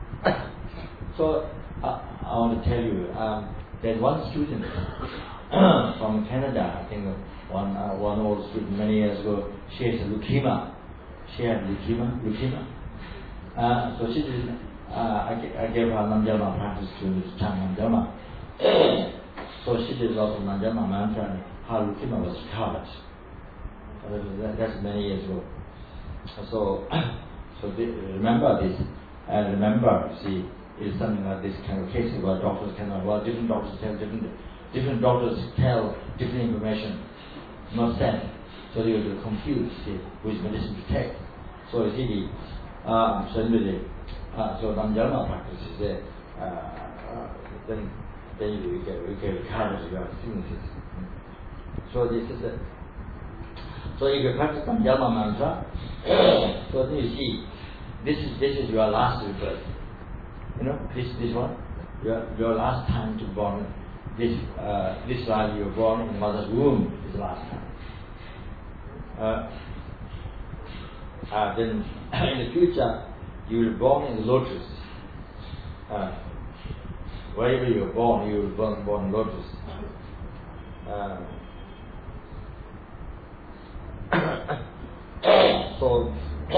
So I want to tell you, there's one student from Canada. I think one old student many years ago. She has leukemia. She had leukemia. So she did. I gave her Manjalma practice to chant Manjalma. So she did a lot of Manjalma mantra, and her leukemia was recovered. That's many years ago. So remember this, and remember, see, it's something like this kind of cases where doctors cannot. Well, different doctors tell different information, not same. So you will confuse, see, which medicine to take. So you see, so Manjalma practice is there. Then you can recover your sicknesses. So this is it. So if you practice Manjalma mantra, so then you see, this is your last rebirth. You know, this one, your last time to born. This life you were born in the mother's womb is the last time. Then in the future, you will be born in the lotus. Wherever you are born, you will be born in lotus. So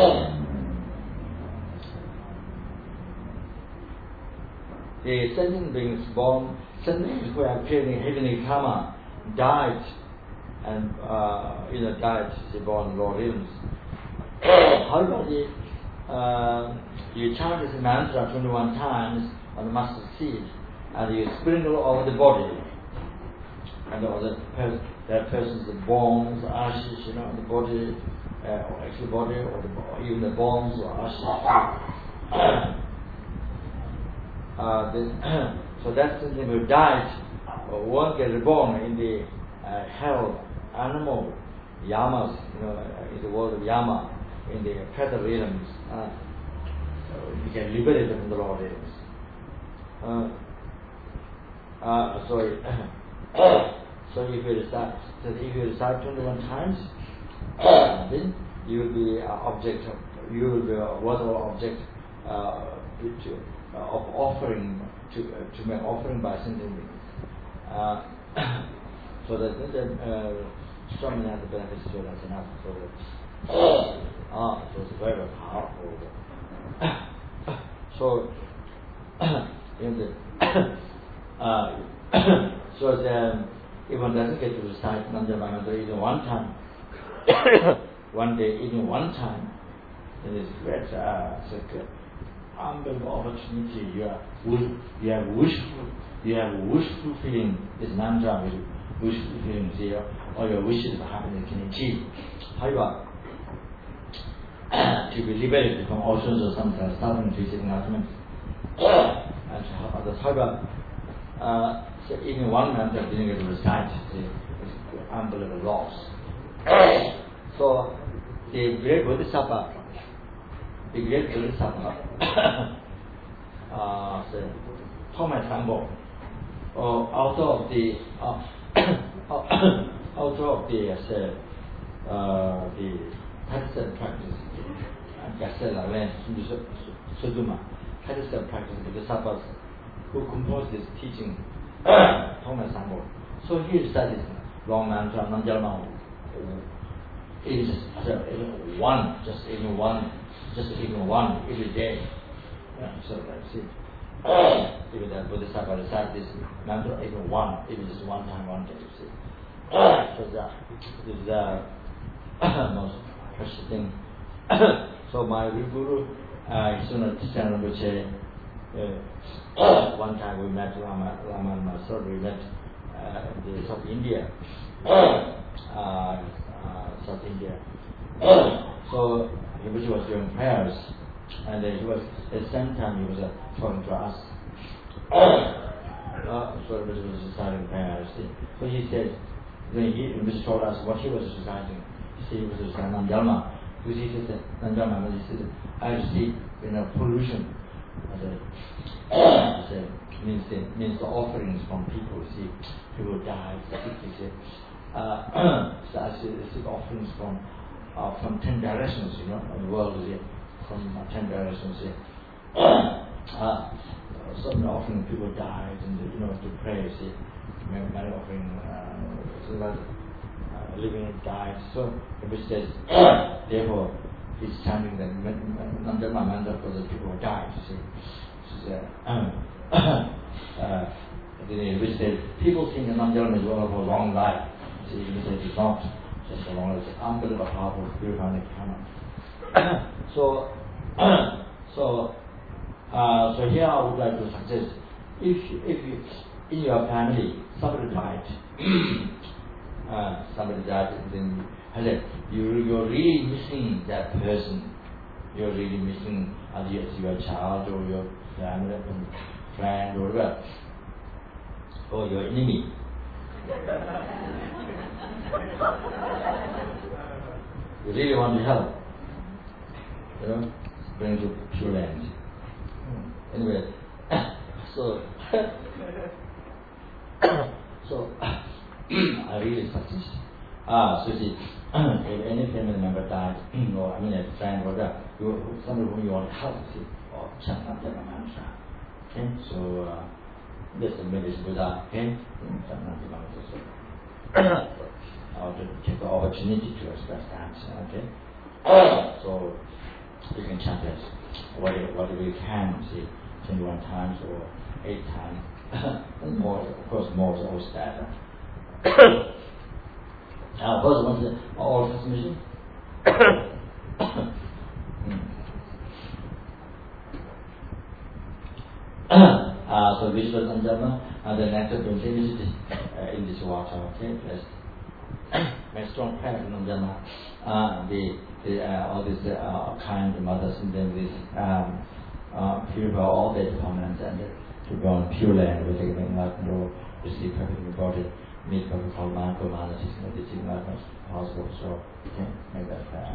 the sentient beings born, sentient beings who have appeared in heavenly karma, died, and died, they born in lower realms. However, you chant this mantra 21 times on the mustard seed, and you sprinkle over the body, and that person's bones, ashes, on the body, or actual body, or even the bones or ashes. So that's the thing who died won't get reborn in the hell animal yamas, in the world of yama, in the feather realms. You can liberate them from the lower realms. So if you recite 21 times, then you will be you will be a worthwhile object of offering to make offering by sentient beings. So that strongly has the benefits, so that's enough. So it's very, very powerful. So if one doesn't get to recite Namjapa mantra even one time, one day, even one time, then it's great. It's a unbelievable opportunity. You have wishful feeling. This mantra with wishful feelings here, or your wishes for happiness can achieve. However, to be liberated from all sorts of sometimes suffering, facing arguments, and to help others. However, so even one mantra didn't get to recite, it's unbelievable loss. So the great Bodhisattva, Thomas Sambo, out of the Tathagata practice, Gasela went to Suduma, Tathagata practice, the Bodhisattvas who composed this teaching, Thomas Sambo. So he studies long mantra, Nanjalma. It is even one every day. So that's it. Even that Bodhisattva recite this mantra, even just one time, one day, you see. So this is the most precious thing. So my Guru, Suna Tisana Rinpoche, one time we met Lama and myself, we met in South India. South India. So Rinpoche was doing prayers, and he was at the same time he was talking to us. So Rinpoche was reciting prayers. So he said, when Rinpoche told us what he was reciting, he was reciting Namjalma. Because he said Namjalma, he said, I see pollution. I said, means the offerings from people. See, people die. He said. So I seek offerings from 10 directions, in the world is here, from 10 directions here. Some offering people died, and to pray, see, many offering, living and died. So which says, therefore, he's chanting the Namjalma mantra for the people who died. You see, which says people think the Namjalma is all for a long life. See, he says it's not just a long life. It's unbelievable powerful purifying karma. So here I would like to suggest, if you in your family somebody died, then you're really missing that person. You're really missing either your child or your family friend or whatever, or your enemy. You really want to help, bring to Pure Land. Anyway, so I really suggest. So see, if any family member died, or a friend or whatever, somebody whom you want to help, see, or chant Namjalma mantra. Okay, so this is medicine Buddha. Okay, chant Namjalma mantra. To take the opportunity to express that. Okay, so you can chant it whatever you can. See, 21 times or 8 times. And more, of course, more is always better. Now, first one is all transmission. So Vishwa Sanjama and the nectar continues in this water. Okay, let's make strong prayer in Sanjama. All these kind mothers and then this purify all the departments and to go on pure land with the no receive perfect body, meet perfect Kalman, Kumana, Tisna, teaching life as possible. So okay, make that prayer.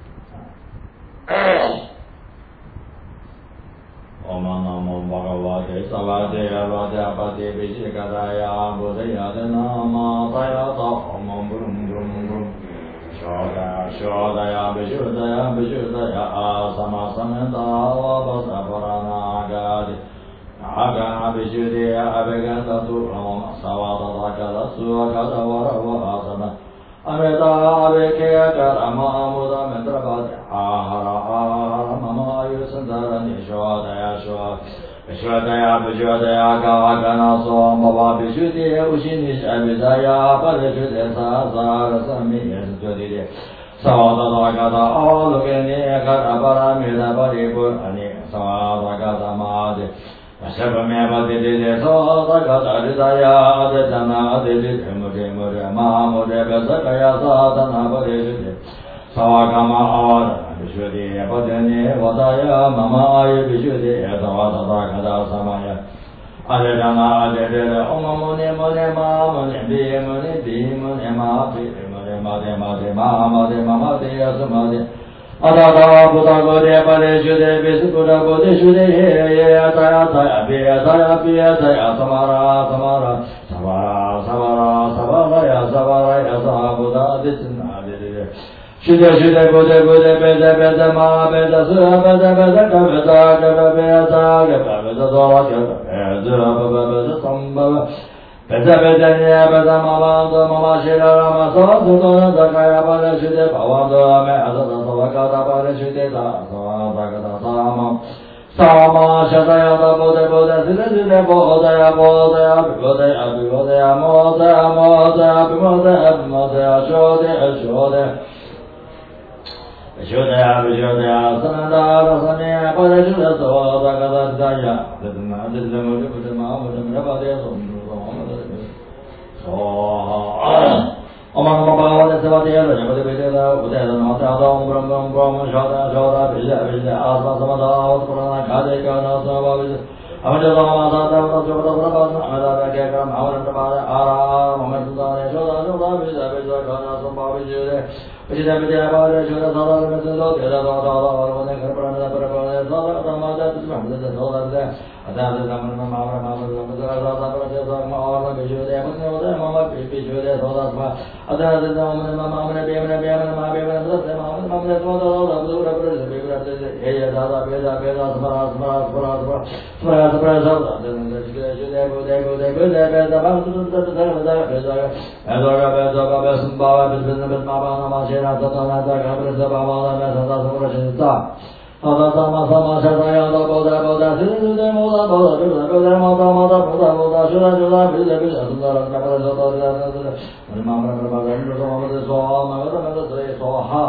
Om Namo Bhagavate Savate Avate Apate Vishikadaya Buddhaya Nama Tayata Om Brum Brum Brum Shodaya Shodaya Vishudaya Vishudaya Asama Samenta Vabasa Parana Gadi Agana Vishudaya Aveganta Turam Savata Takala Suakata Varava Asana Ameta Avekaya Karama Muda Mendrabhat Ahara Mama Yusandara Nishodaya Shwa Vishwadaya Vishwadaya Gavagana Som Baba Vishudaya Ushinish Abhidaya Parishudaya Sasara Sami Yasudya Savata Takata Avalukani Karabara Mida Paripurani Savata Kata Madhi Ashabameva Didi Sota Ridaya Aditana Didi Mudi Mudi Mahamudi Besakaya Sadana Parishudi Savakama Avada Vishudi Padini Vadaya Mamaya Vishudi Savata Takata Samaya Aditana Aditana Omamuni Muni Mamuni Bimuni Bimuni Mapi Muni Madi Madi Mahamadi Mamadi Yasamadi Adada Buddha Gode Pare Shude Visukura Bodhi Shude He Taya Taya Piya Taya Piya Taya Samara Samara Savara Savara Savaraya Savaraya Sa Buddha Aditana Aditya Shude Shude Bude Bude Bede Bede Ma Bede Sura Bede Bede Kavita Kava Beda Kava Beda Dora Kava Beda Beda Beda Sambhava Beda Beda Nya Beda Mavanda Mama Shira Rama Sadhutana Dakaya Bada Shude Bhavanda Me Adada Savakata Bada Shude Da Savakata Sama Sama Shatayata Bodha Bodha Sida Sida Bodhaya Bodhaya Bodhaya Bodhaya Modhaya Modhaya Bodhaya Bodhaya Shodaya Shodaya Shodaya Shodaya Sanandara Samya Bodha Shuda Savakata Daya Dadana Dadana Bodha Mahamudam Rabadaya Sundru Om Namo Bhagavate Savadaya Jagade Vedela Udaya Nata Om Brahma Brahma Shoda Shoda Vijaya Vijaya Asma Samada Utpurana Khade Kana Sava Vijaya Amajada Mata Jogada Prabhasana Amada Kekam Avaranta Bhara Ara Mamasudane Shoda Shoda Vijaya Vijaya Kana Samba Vijaya Vijaya Vijaya Bhara Shoda Sada Vijaya Dada Dada Varvane Karprana Prabhane Sada Mata Tismanda Soda Adada Namana Mavra Mavra Sada Prabhasana Mavra Vijaya Vijaya Mama Vijaya Soda Adada Namana Mama Bevana Bevana Mavana Mama Mama Soda Dura Prabhasana Vijaya Hey Dada Veda Veda Smara Smara Smara Smara Smara Judaya Judaya Judaya Judaya Veda Bhavata Veda Adora Veda Bhavasam Bhava Veda Veda Mavana Mashera Satana Daka Veda Bhavana Veda Samara Shinta Sada Sama Sama Shataya Bodha Bodha Sida Moda Bodha Bodha Bodha Moda Moda Bodha Bodha Shuda Shuda Veda Veda Sundara Kapara Sota Mama Prabha Indra Samavada Soha Magada Magada Soha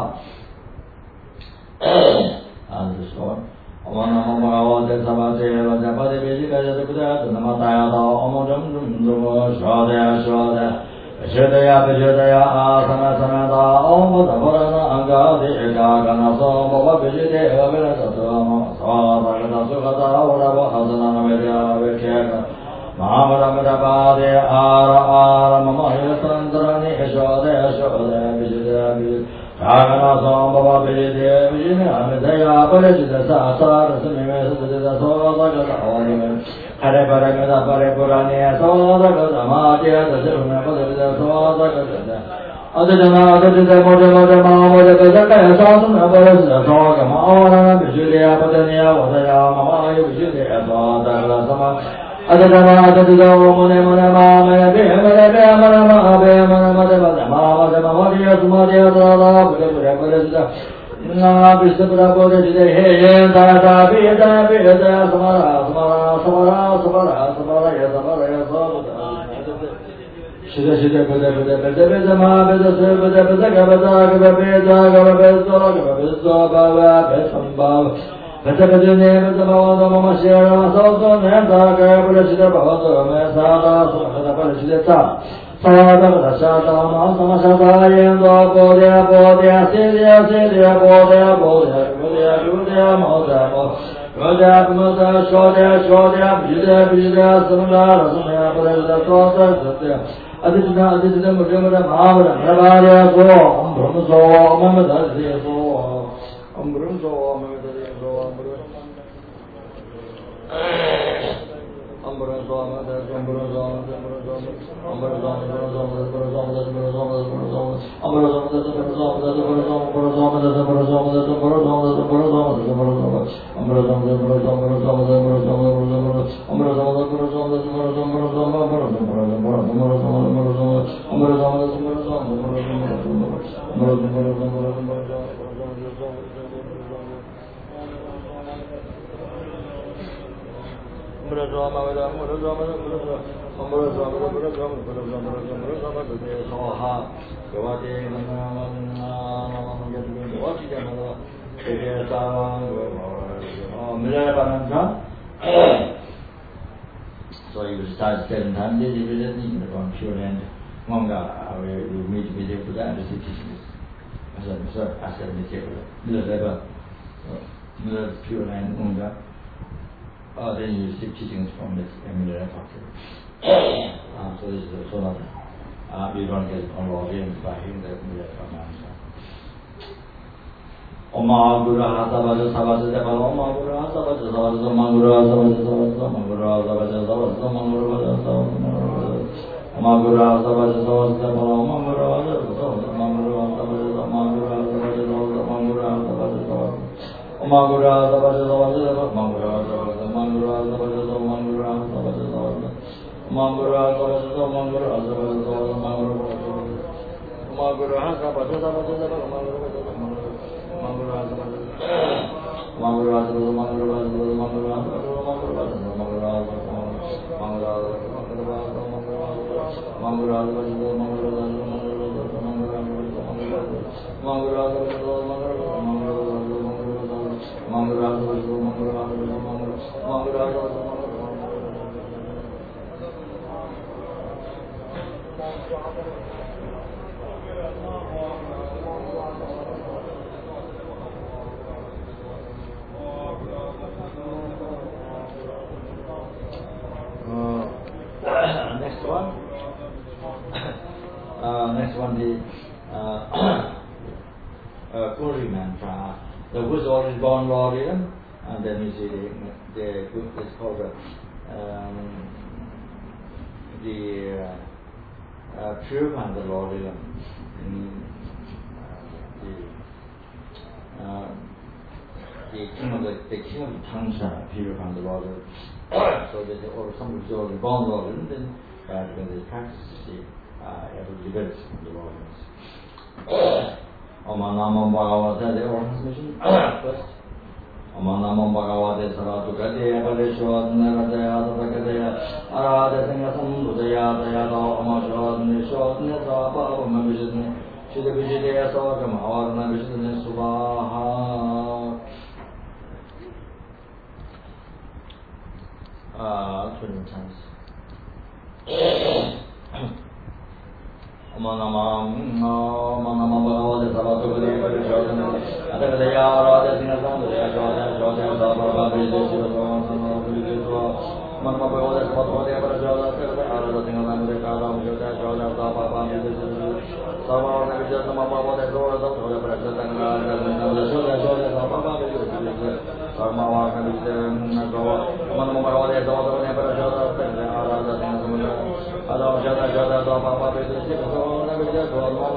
and this one Om Namo Bhagavate Savate Vajapati Vijikaya Buddha Namataya Om Jum Jum Jum Shodaya Shodaya Shodaya Vijaya Asana Sanada Om Buddha Purana Angadi Ekagana Som Baba Vijaya Virata Sama Savagata Sukata Urava Asana Vidya Vikeka Mahamada Pade Ara Ara Mama Yasandrani Shodaya Shodaya Vijaya Vijaya Kagana Som Baba Vijaya Vijaya Vidya Parishita Sasara Samime Sudita Sodagata Om Hare Paragata Paripurani Sodagata Madhya Tasiruna Padavita Sodagata Aditana Aditya Bodha Bodha Mahamada Kasakaya Sasana Parishita Sogama Avana Vijaya Padaniya Vadaya Mamaya Vijaya Sodagata Sama Aditana Aditya Mune Mune Mamaya Bhimada Bhimada Mahabhimada Madhavada Mahamada Mahamadiya Sumadya Dada Buddha Buddha Parishita Na Vishnu Bodha Jide He Dada Bhida Bhida Samara Samara Samara Samara Samara Ya Samara Ya Samara Shida Shida Buddha Buddha Buddha Buddha Mahabhida Sri Buddha Buddha Gavada Gavabhida Gavabhida Gavabhida Bhava Bhava So you will start 7 times daily listening from Pure Land, Monga, where you meet with that, the teachings. As a material, Pure Land, Monga. Then you receive teachings from this Emily Factor. So this is so not, you don't get it on raw games by hearing the Emily Factor. Oma Guru Hasavaja Savaja Devala, Oma Guru Hasavaja Savaja, Manguru Hasavaja Savaja, Manguru Hasavaja Savaja, Manguru Hasavaja, Oma Guru Hasavaja Savaja Devala, Manguru Hasavaja Savaja, Manguru Hasavaja, Manguru Hasavaja Savaja, Manguru Hasavaja Savaja, Oma Guru Hasavaja Savaja, Manguru Hasavaja, Manguru Hasavaja, Manguru Hasavaja Savaja, Manguru Hasavaja, Manguru Hasavaja Savaja, Manguru Hasavaja, Oma Guru Hasavaja Savaja Devala, Manguru Next one is Puri mantra. The who is already born Lord even, and then you see the it's called the pure and the Lord even. The king of the tongues are pure and the Lord. So there's or some who is already born Lord, and then when they practice, you see. Every debate in the world. Oma Namo Bhagavate, the transmission first. Oma Namo Bhagavate, Saratu Kadeya, Padeshwa, Naradaya, Tatakadeya, Arada Sangasam, Budaya, Dayata, Oma Shodne, Shodne, Sapa, Oma Vishne, Shida Vijaya, Sakam, Avarna Vishne, Subaha. 20 times. Oma Nama Bhagavate Saratu Kadeya, Padeshwa, Naradaya, Arada Sangasam, Budaya, Shodne, Sapa, Vijaya, Manma Bhagavate Saratu Kadeya, Arada Sangasam, Budaya, Shodne, Sapa, Vijaya, Sama Vijaya, Sama Bhagavate Saratu Kadeya, Padeshwa, Naradaya, Sapa, Vijaya, Sama Vijaya, Manma Bhagavate Saratu Kadeya, Padeshwa, Arada Sangasam, Adam Jada Jada Papa Vijaya, Sama Vijaya,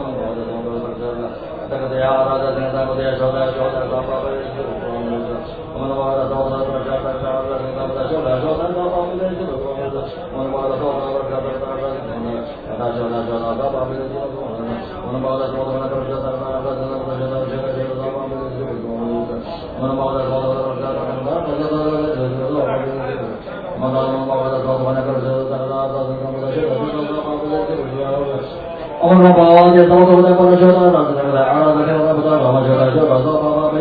Takadaya Arada Sangasam, Budaya, Shodne, Sapa, Vijaya, Manavara Sodha Prajata Shodha Shodha Sapa, Vijaya, Manavara Sodha Prajata Shodha Shodha Sapa, Vijaya, Manavara Sodha Prajata Shodha Sapa, Vijaya, Manavara Sodha Prajata Sapa, Om Namo Bhagavate Saratu Kadeya, Padeshwa, Naradaya, Arada Sangasam, Budaya, Shodha Sapa,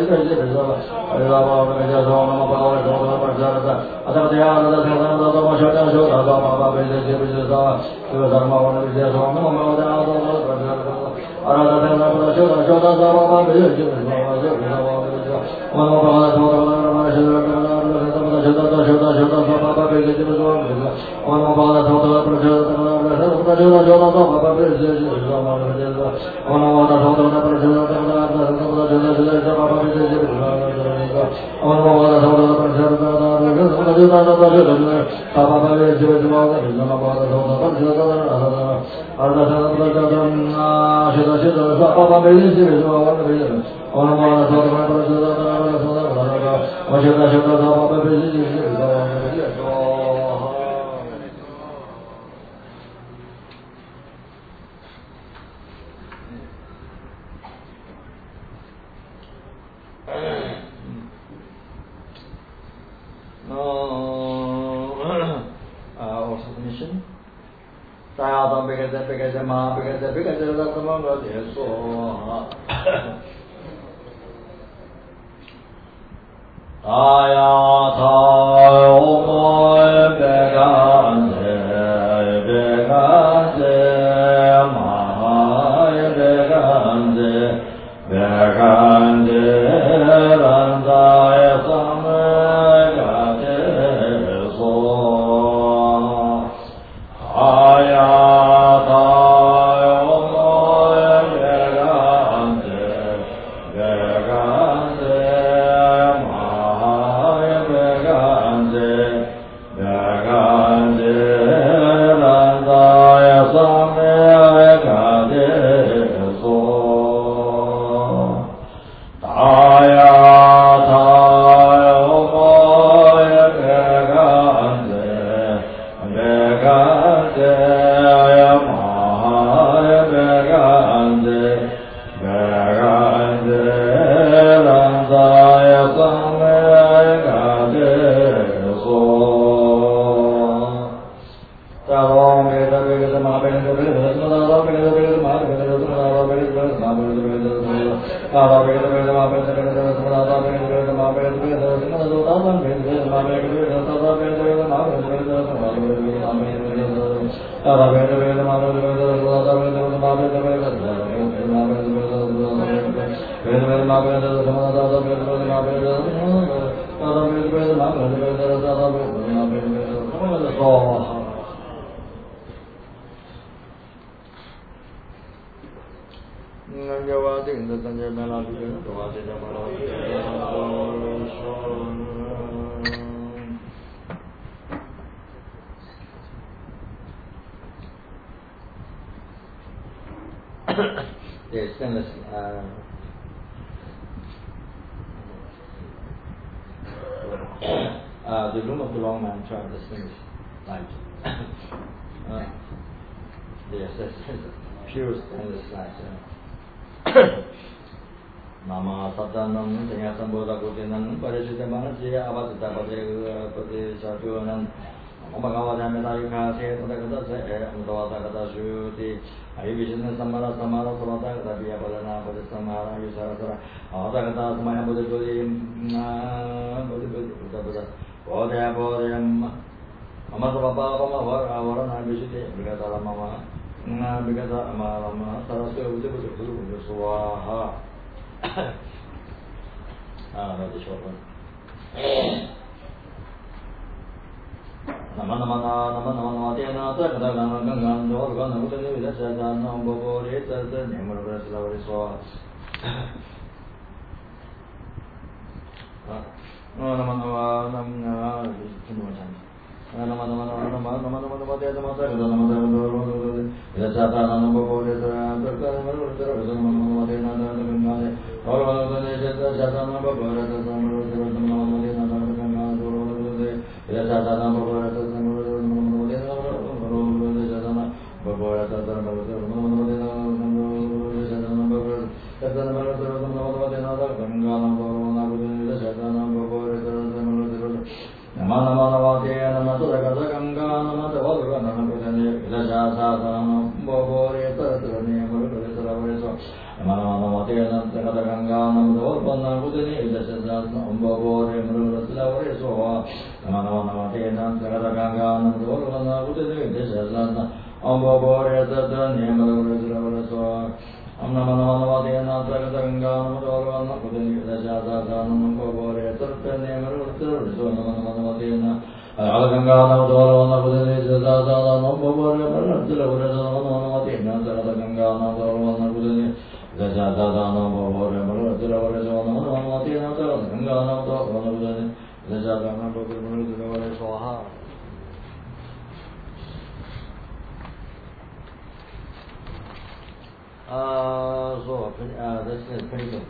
The room of the wrong man trying to distinguish light. Yes, that's pure stainless light. Nama Satanam, Singhatam Buddha Kutinam, Parishitaman, Avata Pati Satuanam, Omagawata Metayuka, Mutawata Shuti, Ayuvision Samara Samara Samata, Rabia Balana, Samara, Yusara, Avata Maya Buddha, Bodham, Amasa Baba, our Nabishite, Brigada Mama, Brigada Amama, Tarasu, Swaha. That's the short one. Wana Kudani, the Sazan, Umbo, Sulawari, so Namana, Sakata Ganga, Wana Kudani, the Sazan, Umbo, the name of the so Amnamanavadena, Sakatanga, Wana Kudani, the Sazan, Umbo, the name of the so Namana. Alaganga, Wana Kudani, the Sazan, Umbo, the Sakatanga, Wana Kudani. This is pretty good.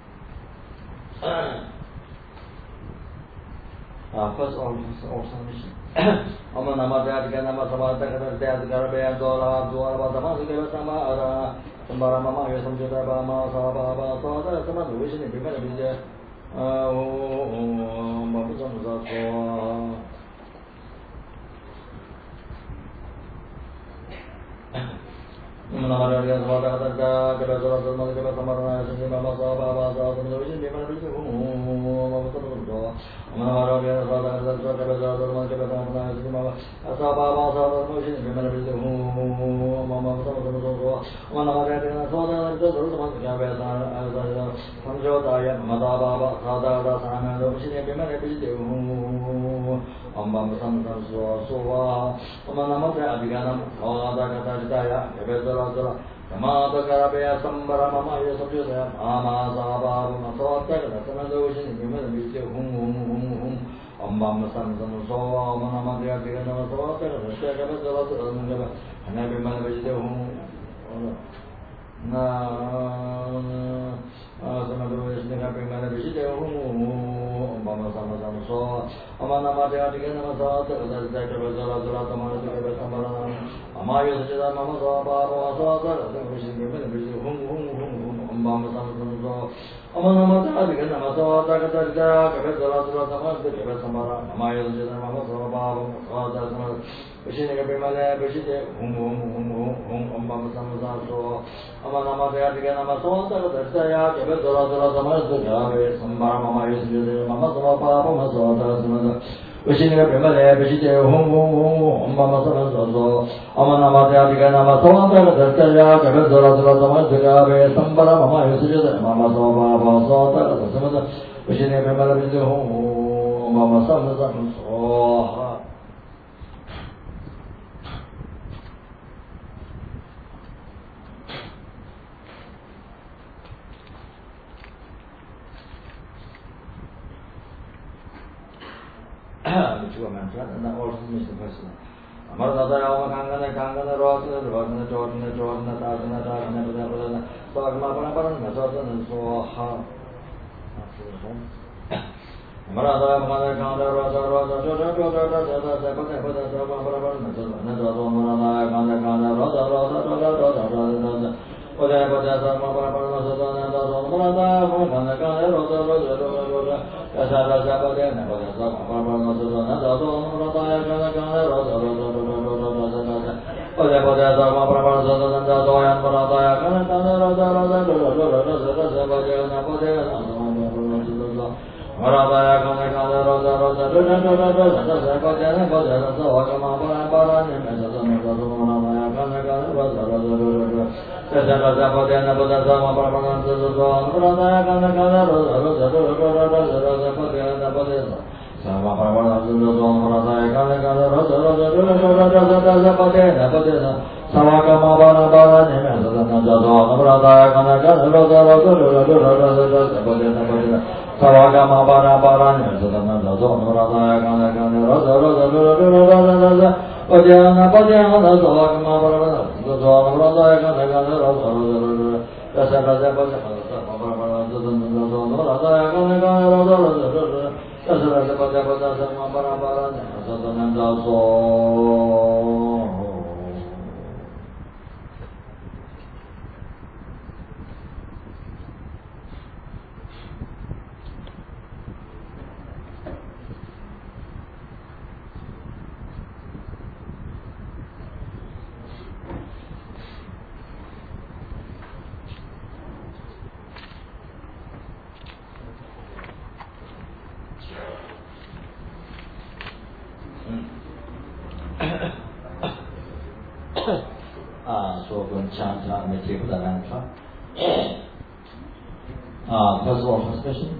First observation. Om Namah Nama Sabata Karabe Dora Dora Bama Sama Sambara Mama Samjata Bama Saba Sada Sama Vision in Primera Villa Mapusam Namaraja Sabata Karaja Samara Mama Saba Sada Vision in Primera Villa Namaraja Sabata Karaja Samara Asaba Sada Vision in Primera Villa Mama Sanjodaya Madaba Sada Sana Vision in Primera Villa Ambam Samsam Soa Omanamata Abiganam Oda Katajaya Ebezara Kamata Karabaya Sambara Mama Yasabya Ama Saba Masota Sanadoshin in Primera Villa Ambam Samsam Soa Omanamata Abiganam Sota Shakabazara and every man Villa So we're going to chant meditate with the mantra. First of all, first question.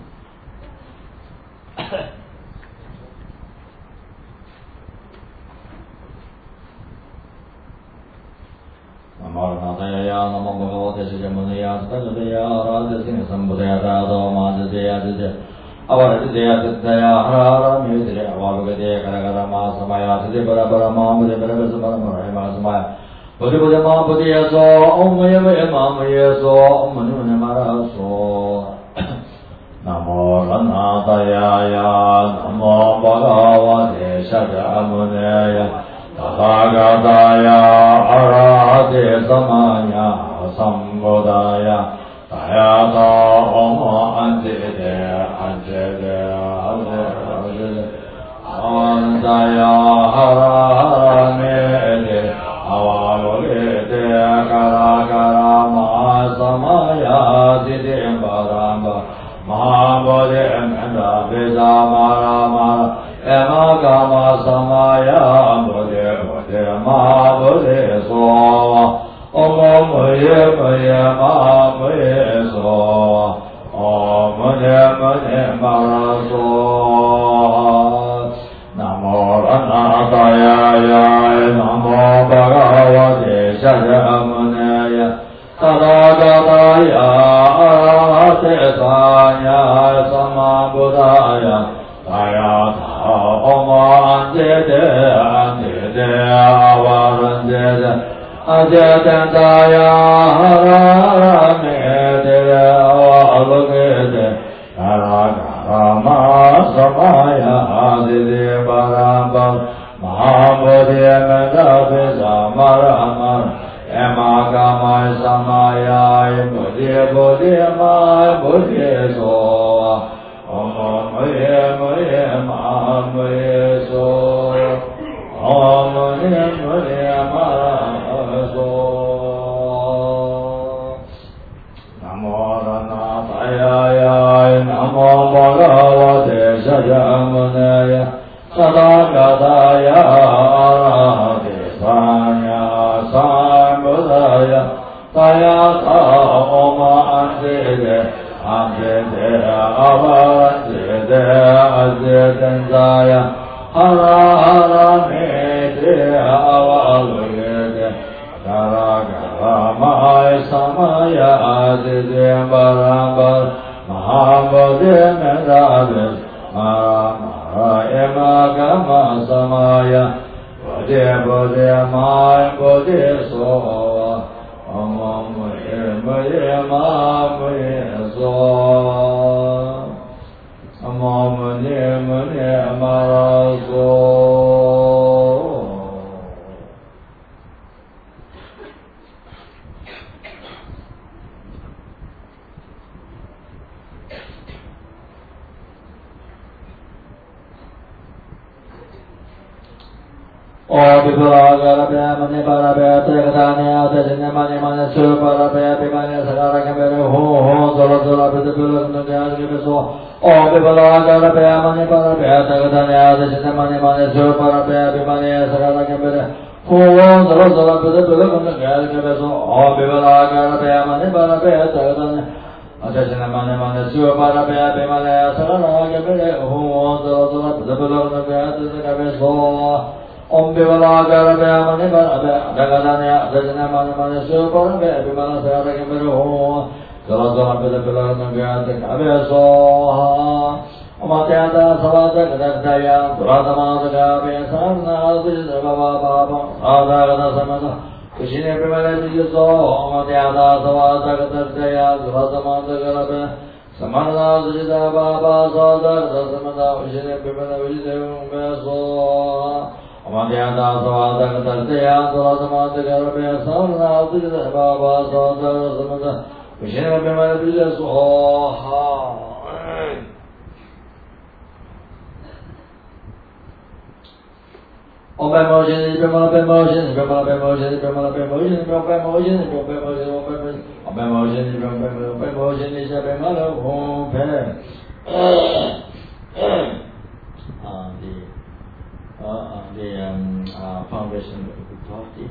Namo Nataya, Namo Bhagavate Sijamunaya, Stajadaya, Radhasina Sambudaya, Radho Madhya Jaya, Avaradaya, Siddhaya, Hara Mudaya, Avagade, Karagara Masamaya, Siddhya Parama, Mudya Paramasamaya, Masamaya, Buddha Buddha Ma Buddha So, Om Maya Maya Ma Maya So, Om Manu Namara So. Namo Nataya, Namo Bhagavate Sijamunaya, Tathāgataya arahate samaya sambodaya tayata oma antete antaya hara mele avalolete kara kara ma samaya siti baramba mahabodhe menda veda mara mara ema kama samaya bodhe bodhe ma bodhe so om moye moye ma moye so om moye moye mara so namo ranataya namo bhagavate shajamunaya tathāgataya arahate sanya samabudaya Tayata Oma Antete Antete Avarantete Ajetantaya Haramete Avalokete Karakarama Samaya Aditi Parambal Mahabodhi Medapisa Maramar Emakamai Samaya Bodhi Bodhi Mai Bodhi Soa Om Maya Maya Ma Maya So Om Maya Maya Ma So Namo Ranataya Namo Bhagavate Sijamunaya Tathāgataya arahate sanya sambudaya tayata oma antete Antete avarantete ajetantaya hara hara mete avalokete kara kara mahaya samaya adite barambar mahabodhe medabes mara mara ema kama samaya bodhe bodhe maya bodhe so Om Maya Maya Ma Maya So Om Maya Maya Mara So O Bipura Mani Parabaya Tagatanya Tajanya Mani Mani Sura Parabaya Bimani Sagara Kamere Ho Ho Zola Zola Pidapula Nundaya Gibiso O Bipura Mani Parabaya Tagatanya Tajanya Mani Mani Sura Parabaya Bimani Sagara Kamere Ho Ho Zola Zola Pidapula Nundaya Gibiso O Bipura Mani Parabaya Tagatanya Tajanya Mani Mani Sura Parabaya Bimani Sagara Kamere Ho Ho Zola Zola Pidapula Nundaya Gibiso Om Bivala Garabaya Mani Parabaya Dagadanya Tajana Mani Mani Sura Parabaya Bimani Sagara Kamere Ho Zola Zola Pidapula Nundaya Gibiso Omatayata Savata Kadakdaya Duratama Sagabaya Sarna Sujita Baba Baba Sadagata Samata Kushine Bimani Vijaso Omatayata Savata Kadakdaya Duratama Sagabaya Samarna Sujita Baba Sadagata Samata Kushine Bimani Vijaso Omatayata Savata Kadakdaya Duratama Sagabaya Sarna Sujita Baba Sadagata Samata Kushine Bimani Vijaso Om Emotion, Om Emotion, Om Emotion, Om Emotion, Om Emotion, Om Emotion, Om Emotion, Om Emotion, Om Emotion, foundation of the party.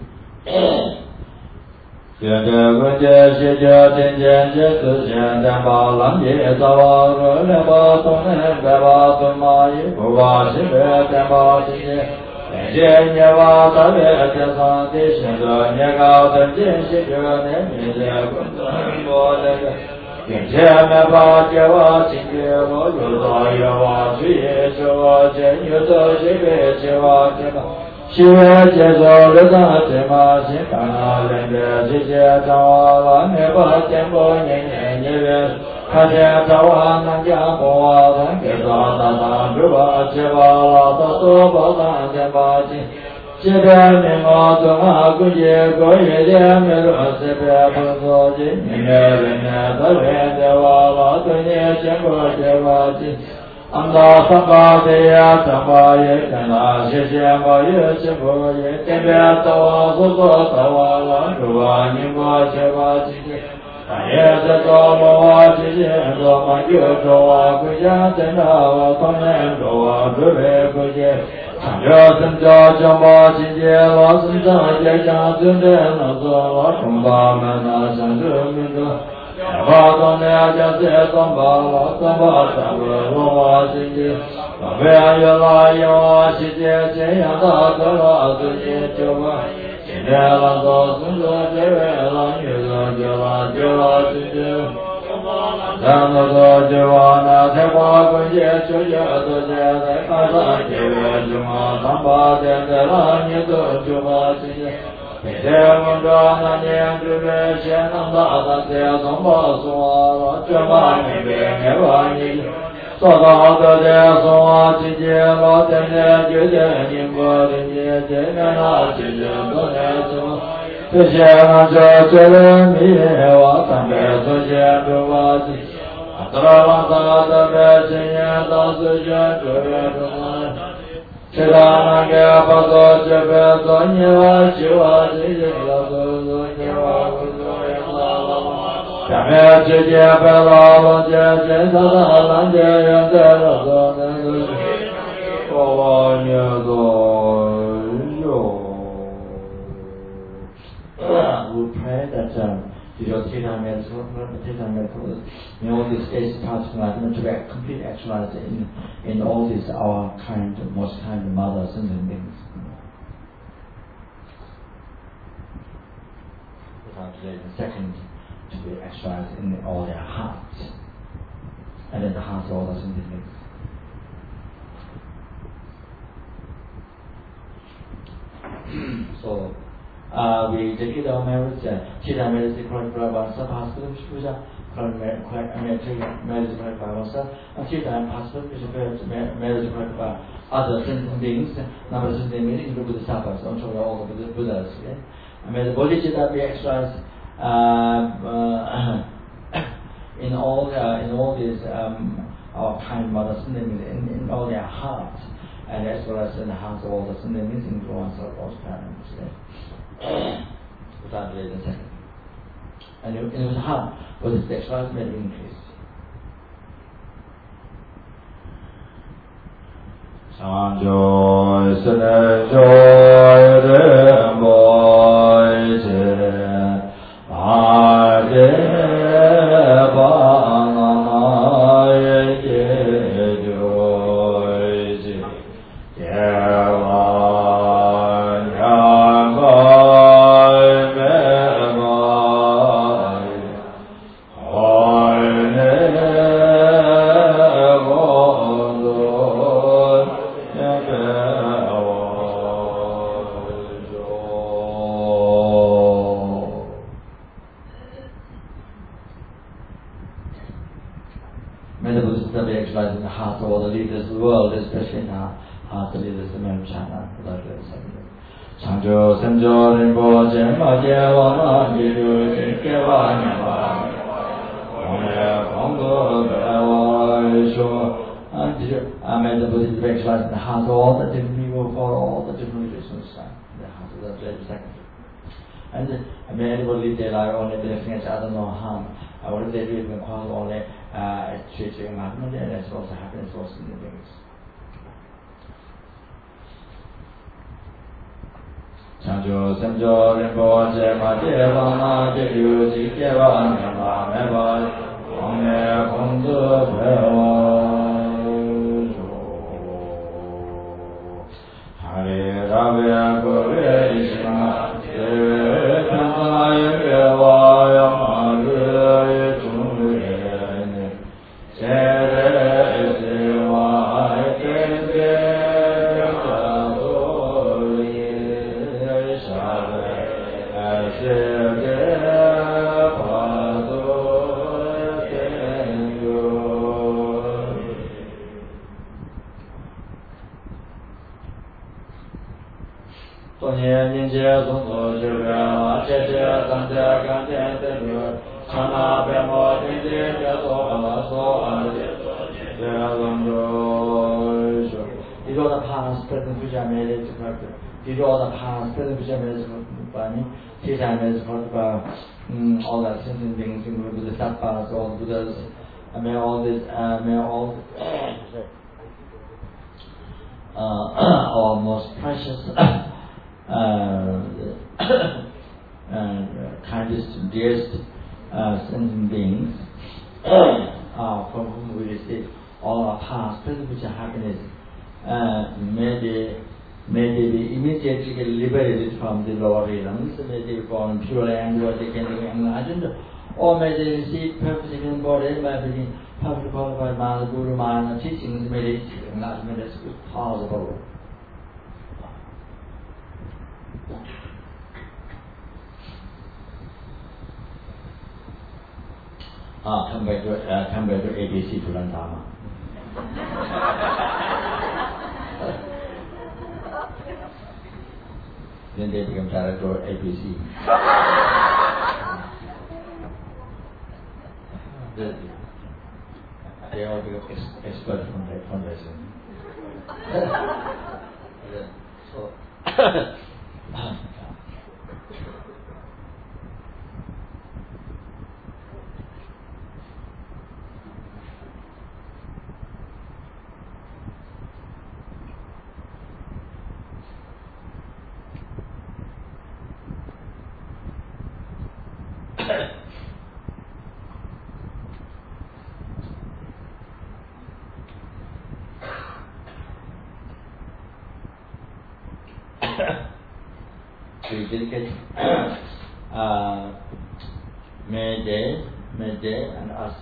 学着观觉学着听见觉自见见把蓝叶早把热烈把东南白把东马一不把西北天把西界天界涅把大别天上地心着涅高等见西着涅面界滚滚波那个天界面把界把清界我有道有把去也是我见有道西北界把界把西北界说的大天马行看啊人别世界张瓦拉涅把天波年年涅别看见张瓦南家波瓦东给抓大大主把界把拉到多把大天把金西北面我东啊古界国月界没落西北不说金年年人年的人的瓦拉对年见过界把金安达三巴地呀，三巴也干那些些巴也些不也，天边走啊，走走走啊，拦住啊，你过去吧，姐姐，半夜在走路啊，姐姐走嘛就走啊，回家在那啊，当然走啊，准备回去。长着身着将把姐姐老身上也想真的能做老中巴们那像这民族。把东南将这东巴老东巴三个罗瓦姐姐，老北越来越瓦姐姐，这样大个老姐姐就把，现在老早孙子这位老女人就把就老姐姐，然后说就把那才把关节就都现在看上这位就嘛，三八天在老女人就把姐姐。每天我着那年准备先能大大这种把说了，这把没别把你说到的这说话姐姐老天天就在你我的姐姐那姐姐都在说，这些那这人迷我三百多钱就把这，得了他的百千年到时间就别说。这个那个把做这个做你我就我这些老做你我下面直接把老姐姐上的蓝姐人在那做那个我你做哟。We pray that your Theta method, in all these days past life, to complete actualize in all these our kind, most kind mothers and beings. The second to be actualized in all their hearts, and in the hearts of all the sentient beings. So. We dedicate our marriage, Theta marriage is correct by oneself, husband, Puja, marriage is correct by oneself, and Theta and husband is marriage is correct by other sentient beings, number of sentient beings, including the Sattva's, also all the Buddhas. Okay? And may the bodhicitta be exercised in all these our kind mothers, in all their hearts, and as well as in the hearts of all the sentient beings, including all parents. Without delay the second. And it was hard, but the sexuality may increase. Sanjoy Senejoy Remboy Se Ade Bananaye Joy Se Chanjo Sanjo Rinpo Jema Jewa Ma Jiru Kewa Nyama Onye Kongo Bewa Isho and may the Buddhist be exercised in the heart of all the different people for all the different religions in the heart of the Blessed Sacrament. And may anybody live their life only blessing each other, no harm. What if they do it in cause only treating enlightenment, and that's also happiness also in the beings. jo sem jo ren bo je ma je ba ma je yu ji je ba ne ma me ba ong ne kong zu pe wa hare rave go re shima je kama ye wa ya ma re chung re ne je re se wa te te Did all the past, present, future merits did all the past, present, future merits future merits all the sentient beings, including the Sattvas, all the Buddhas, may all this, our most precious kindest, dearest sentient beings from whom we receive all our past, present, future happiness, may they be immediately liberated from the lower realms, may they be born purely and they can be enlightened, or may they receive perfect embodied by being perfectly qualified by the Guru Mana teachings, may they achieve enlightenment as good as possible. Come back to ABC to learn Dharma. Then they become director of ABC. They all become experts from that fundraising. We dedicate May they and us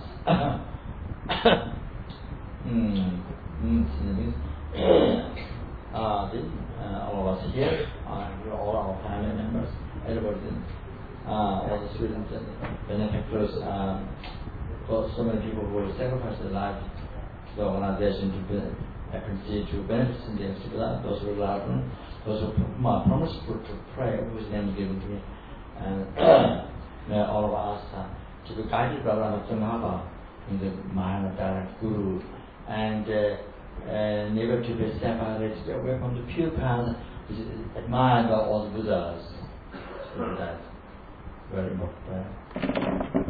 all of us here, all our family members, everybody, all the students and benefactors, so many people who will sacrifice their life to the organization to benefit the those who love them, those who promise to pray, whose name is given to me, and may all of us to be guided by Ramatangava in the mind of direct Guru, and never to be separated away from the pure path which is admired by all the Buddhas. So that's very important.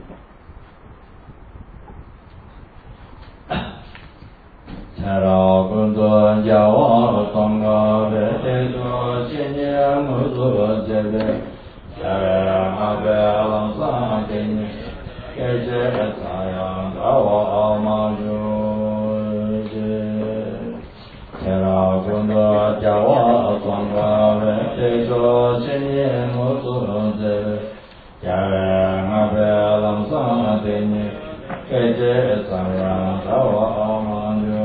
Chara Gundu Jawa Tonga Vetejo Chinye Mudu Jebe Chara Mabe Lamsa Kini Keje Sayang Dawa Amaju Chara Gundu Jawa Tonga Vetejo Chinye Mudu Jebe Chara Mabe Lamsa Kini Keje Sayang Dawa Amaju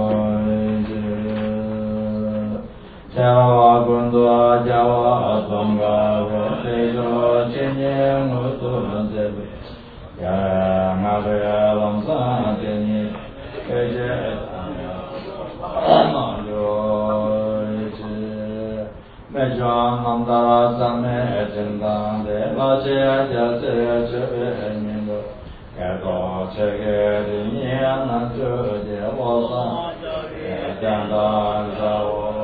Jawa Gundu Jawa Tonga Vetejo Chinye Mutu Zebe Yamabe Lamsa Teni Keje Mejo Namdara Same Jindan De Lache Jase Chebe Nindo Kato Chege Dinyan Nanchu Je Wasa Jandan Jawa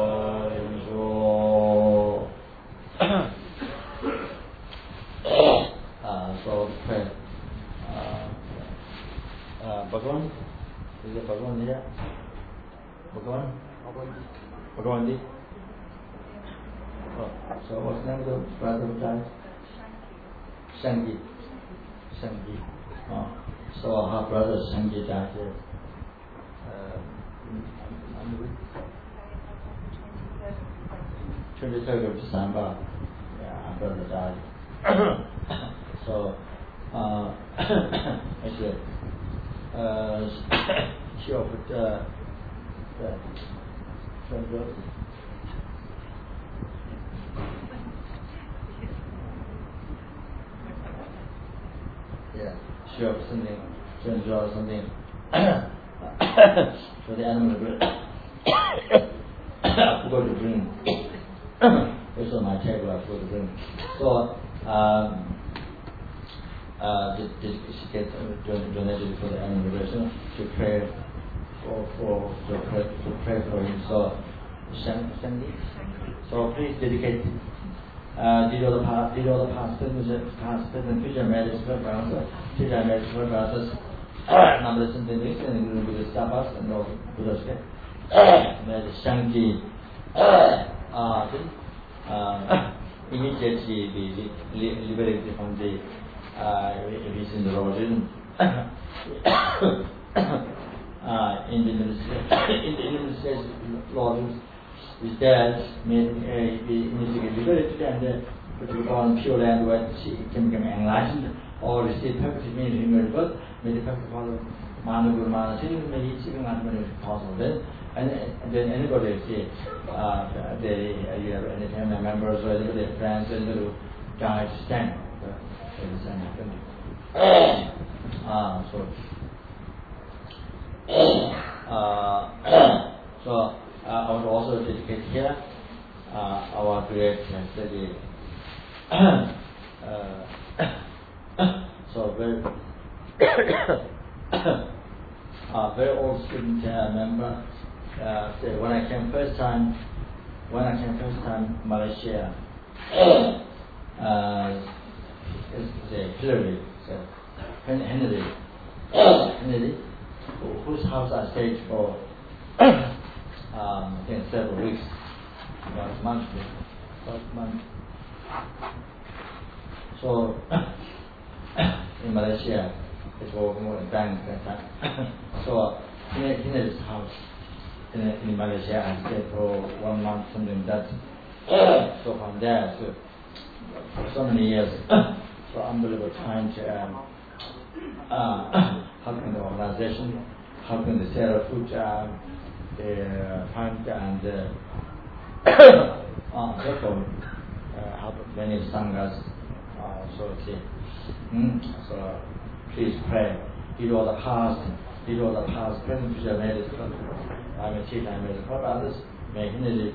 so pray. Bhagavan, is it Bhagavan here? Bhagavan? Bhagavan ji? So what's the name of the brother who died? Shangi. So her brother Shangi died here. 23rd of December. Yeah, her brother died. So actually, she offered the yeah, she offered something to enjoy something for the animal. I forgot to bring. It's on my table. I forgot to bring. So did she get donated for the animal liberation to pray to pray for him? So Shangi. So please dedicate. Did all the past and future marriage brothers, numbers and things, and will be the Sabbath and all Buddha's Shangi immediately be liberated from the recent religion. In the administration, Lord his dad made immediately liberated and put on pure land where she can become enlightened or receive perfect meaning in birth, made the perfect follow Manu Guru Manu, may he see if possible. Then anybody say you have any family members or anybody friends or anybody who died stand. So I would also dedicate here our great study. So very old student member. When I came first time Malaysia, Hillary, Henry, whose house I stayed for I think several weeks, about months. So in Malaysia, it was more than bank that time. So in his house in Malaysia, I stayed for 1 month, something like that. So from there, for so many years, so unbelievable time to helping the organization, helping the Sarah Food fund and therefore help many sanghas. So please pray. Did all the past, present, future, made it. I may teach, I made it for others. May Hindu.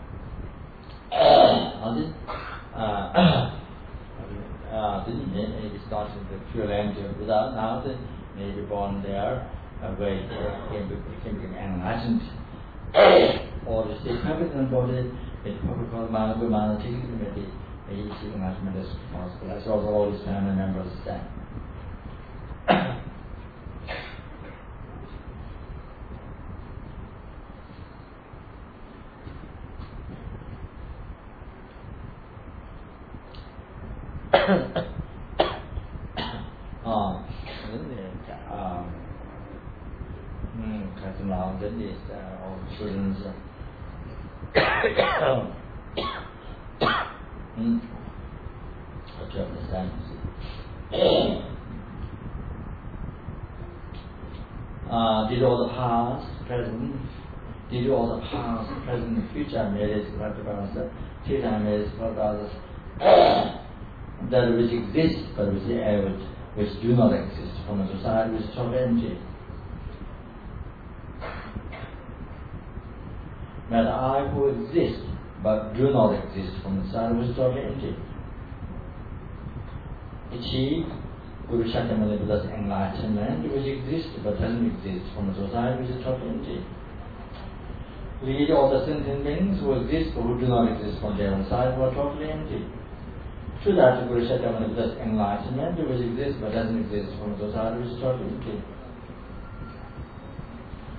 Didn't maybe start in the pure land without now that maybe born there, where he became enlightened. Or the state perfect and body, it's probably called Managumana, maybe he see enlightenment as possible. That's also all his family members stand. Now that is all students. What you understand? Did all the past, present, future merits, future merits, that which exist, but which do not exist from a society which is totally empty. But I who exist, but do not exist from the society which is totally empty. Achieve Guru Shakyamuni Buddha's enlightenment, which exists but doesn't exist from a society which is totally empty. Lead all the sentient beings who exist but who do not exist from their own side who are totally empty. To that Guru Shakyamuni Buddha's enlightenment, which exists but doesn't exist from a society which is totally empty.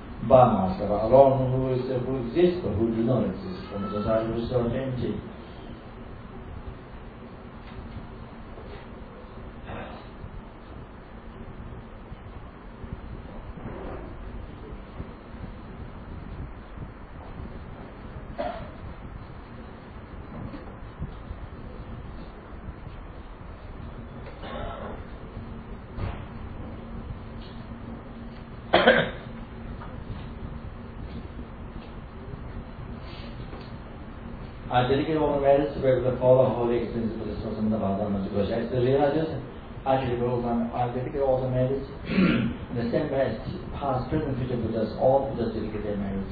Brahmasava alone who exists but who do not exist from a society which is totally empty. I dedicate all the merits to the follow holy experience for the Swasamata Bhadana because as the realizers, I dedicate all the merits in the same way as past, present, future Buddhas, all Buddhas dedicate their merits.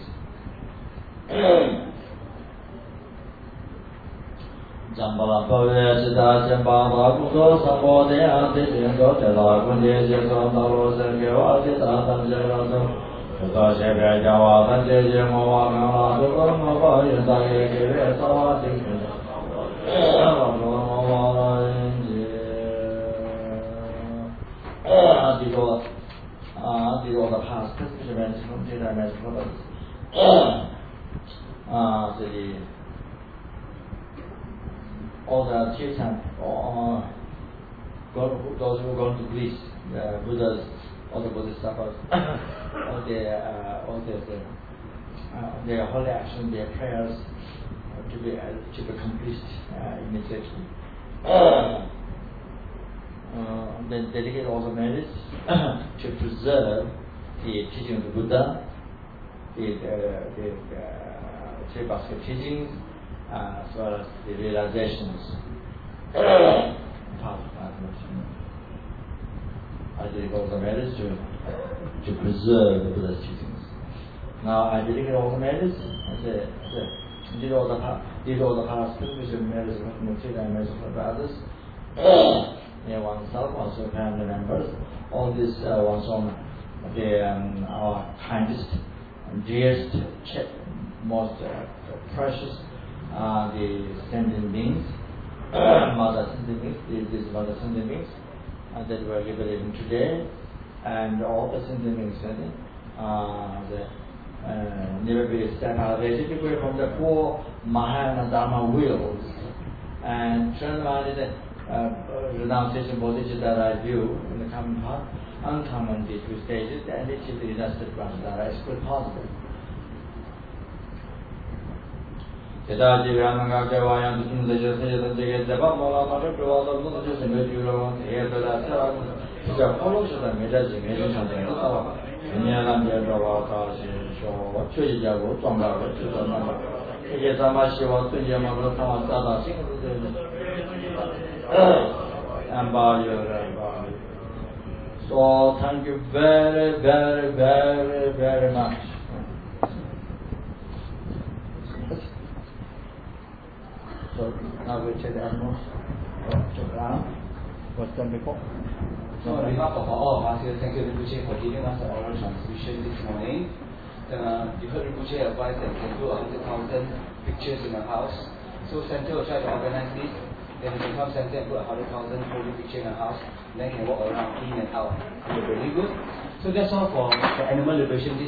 Jambala Pavya Siddha Jambala Kundo Sambodhe Ante Jingo Jala Kundi Jiko Nalo Sergyo Adita Tanjirato Kuta Shebya Jawa Tanje Jimo Wakala Duko Maba Yundaye Kire Sawa Tikri These are the past events from the dimension of all the teachers, those who go to Greece, the Buddhas, all the Bodhisattvas, all their holy action, their prayers to be accomplished immediately. Then dedicate all the merits to preserve the teaching of the Buddha, the three basket teachings, as well as the realizations. I dedicate all the merits to preserve the Buddha's teachings. Now I dedicate all the merits. Did all the past spiritual merits of the merits of the others. Oneself, also family members, all these one's own, our kindest, dearest, most precious, the sentient beings, mother sentient beings, these mother sentient beings that we are liberating today, and all the sentient beings, never be separated from the four Mahayana Dharma wheels, and transformed renunciation bodhicitta that I do in the coming path, uncommon these two stages, and it is the illustrated that is quite possible. Yada Jivananga Javayam Sundaja Sayataka Deva Mola Mata Prava Mutu Simejuro, Yada Sara, is a follow to the Medaji, maybe something else. Nyalam Yadava, what should you go from the number? Yasama Shiva Suyamama Samasada and so thank you very, very, very, very much. So now we take the animals around. What's done before? So on behalf of all of us here, thank you Rinpoche for giving us the oral transmission this morning. You heard Rinpoche advise that we can do 100,000 pictures in a house. So Center will try to organize this. Then we can come center and put 100,000 holy picture in a house. And then can walk around in and out. So really good. So that's all for the animal liberation.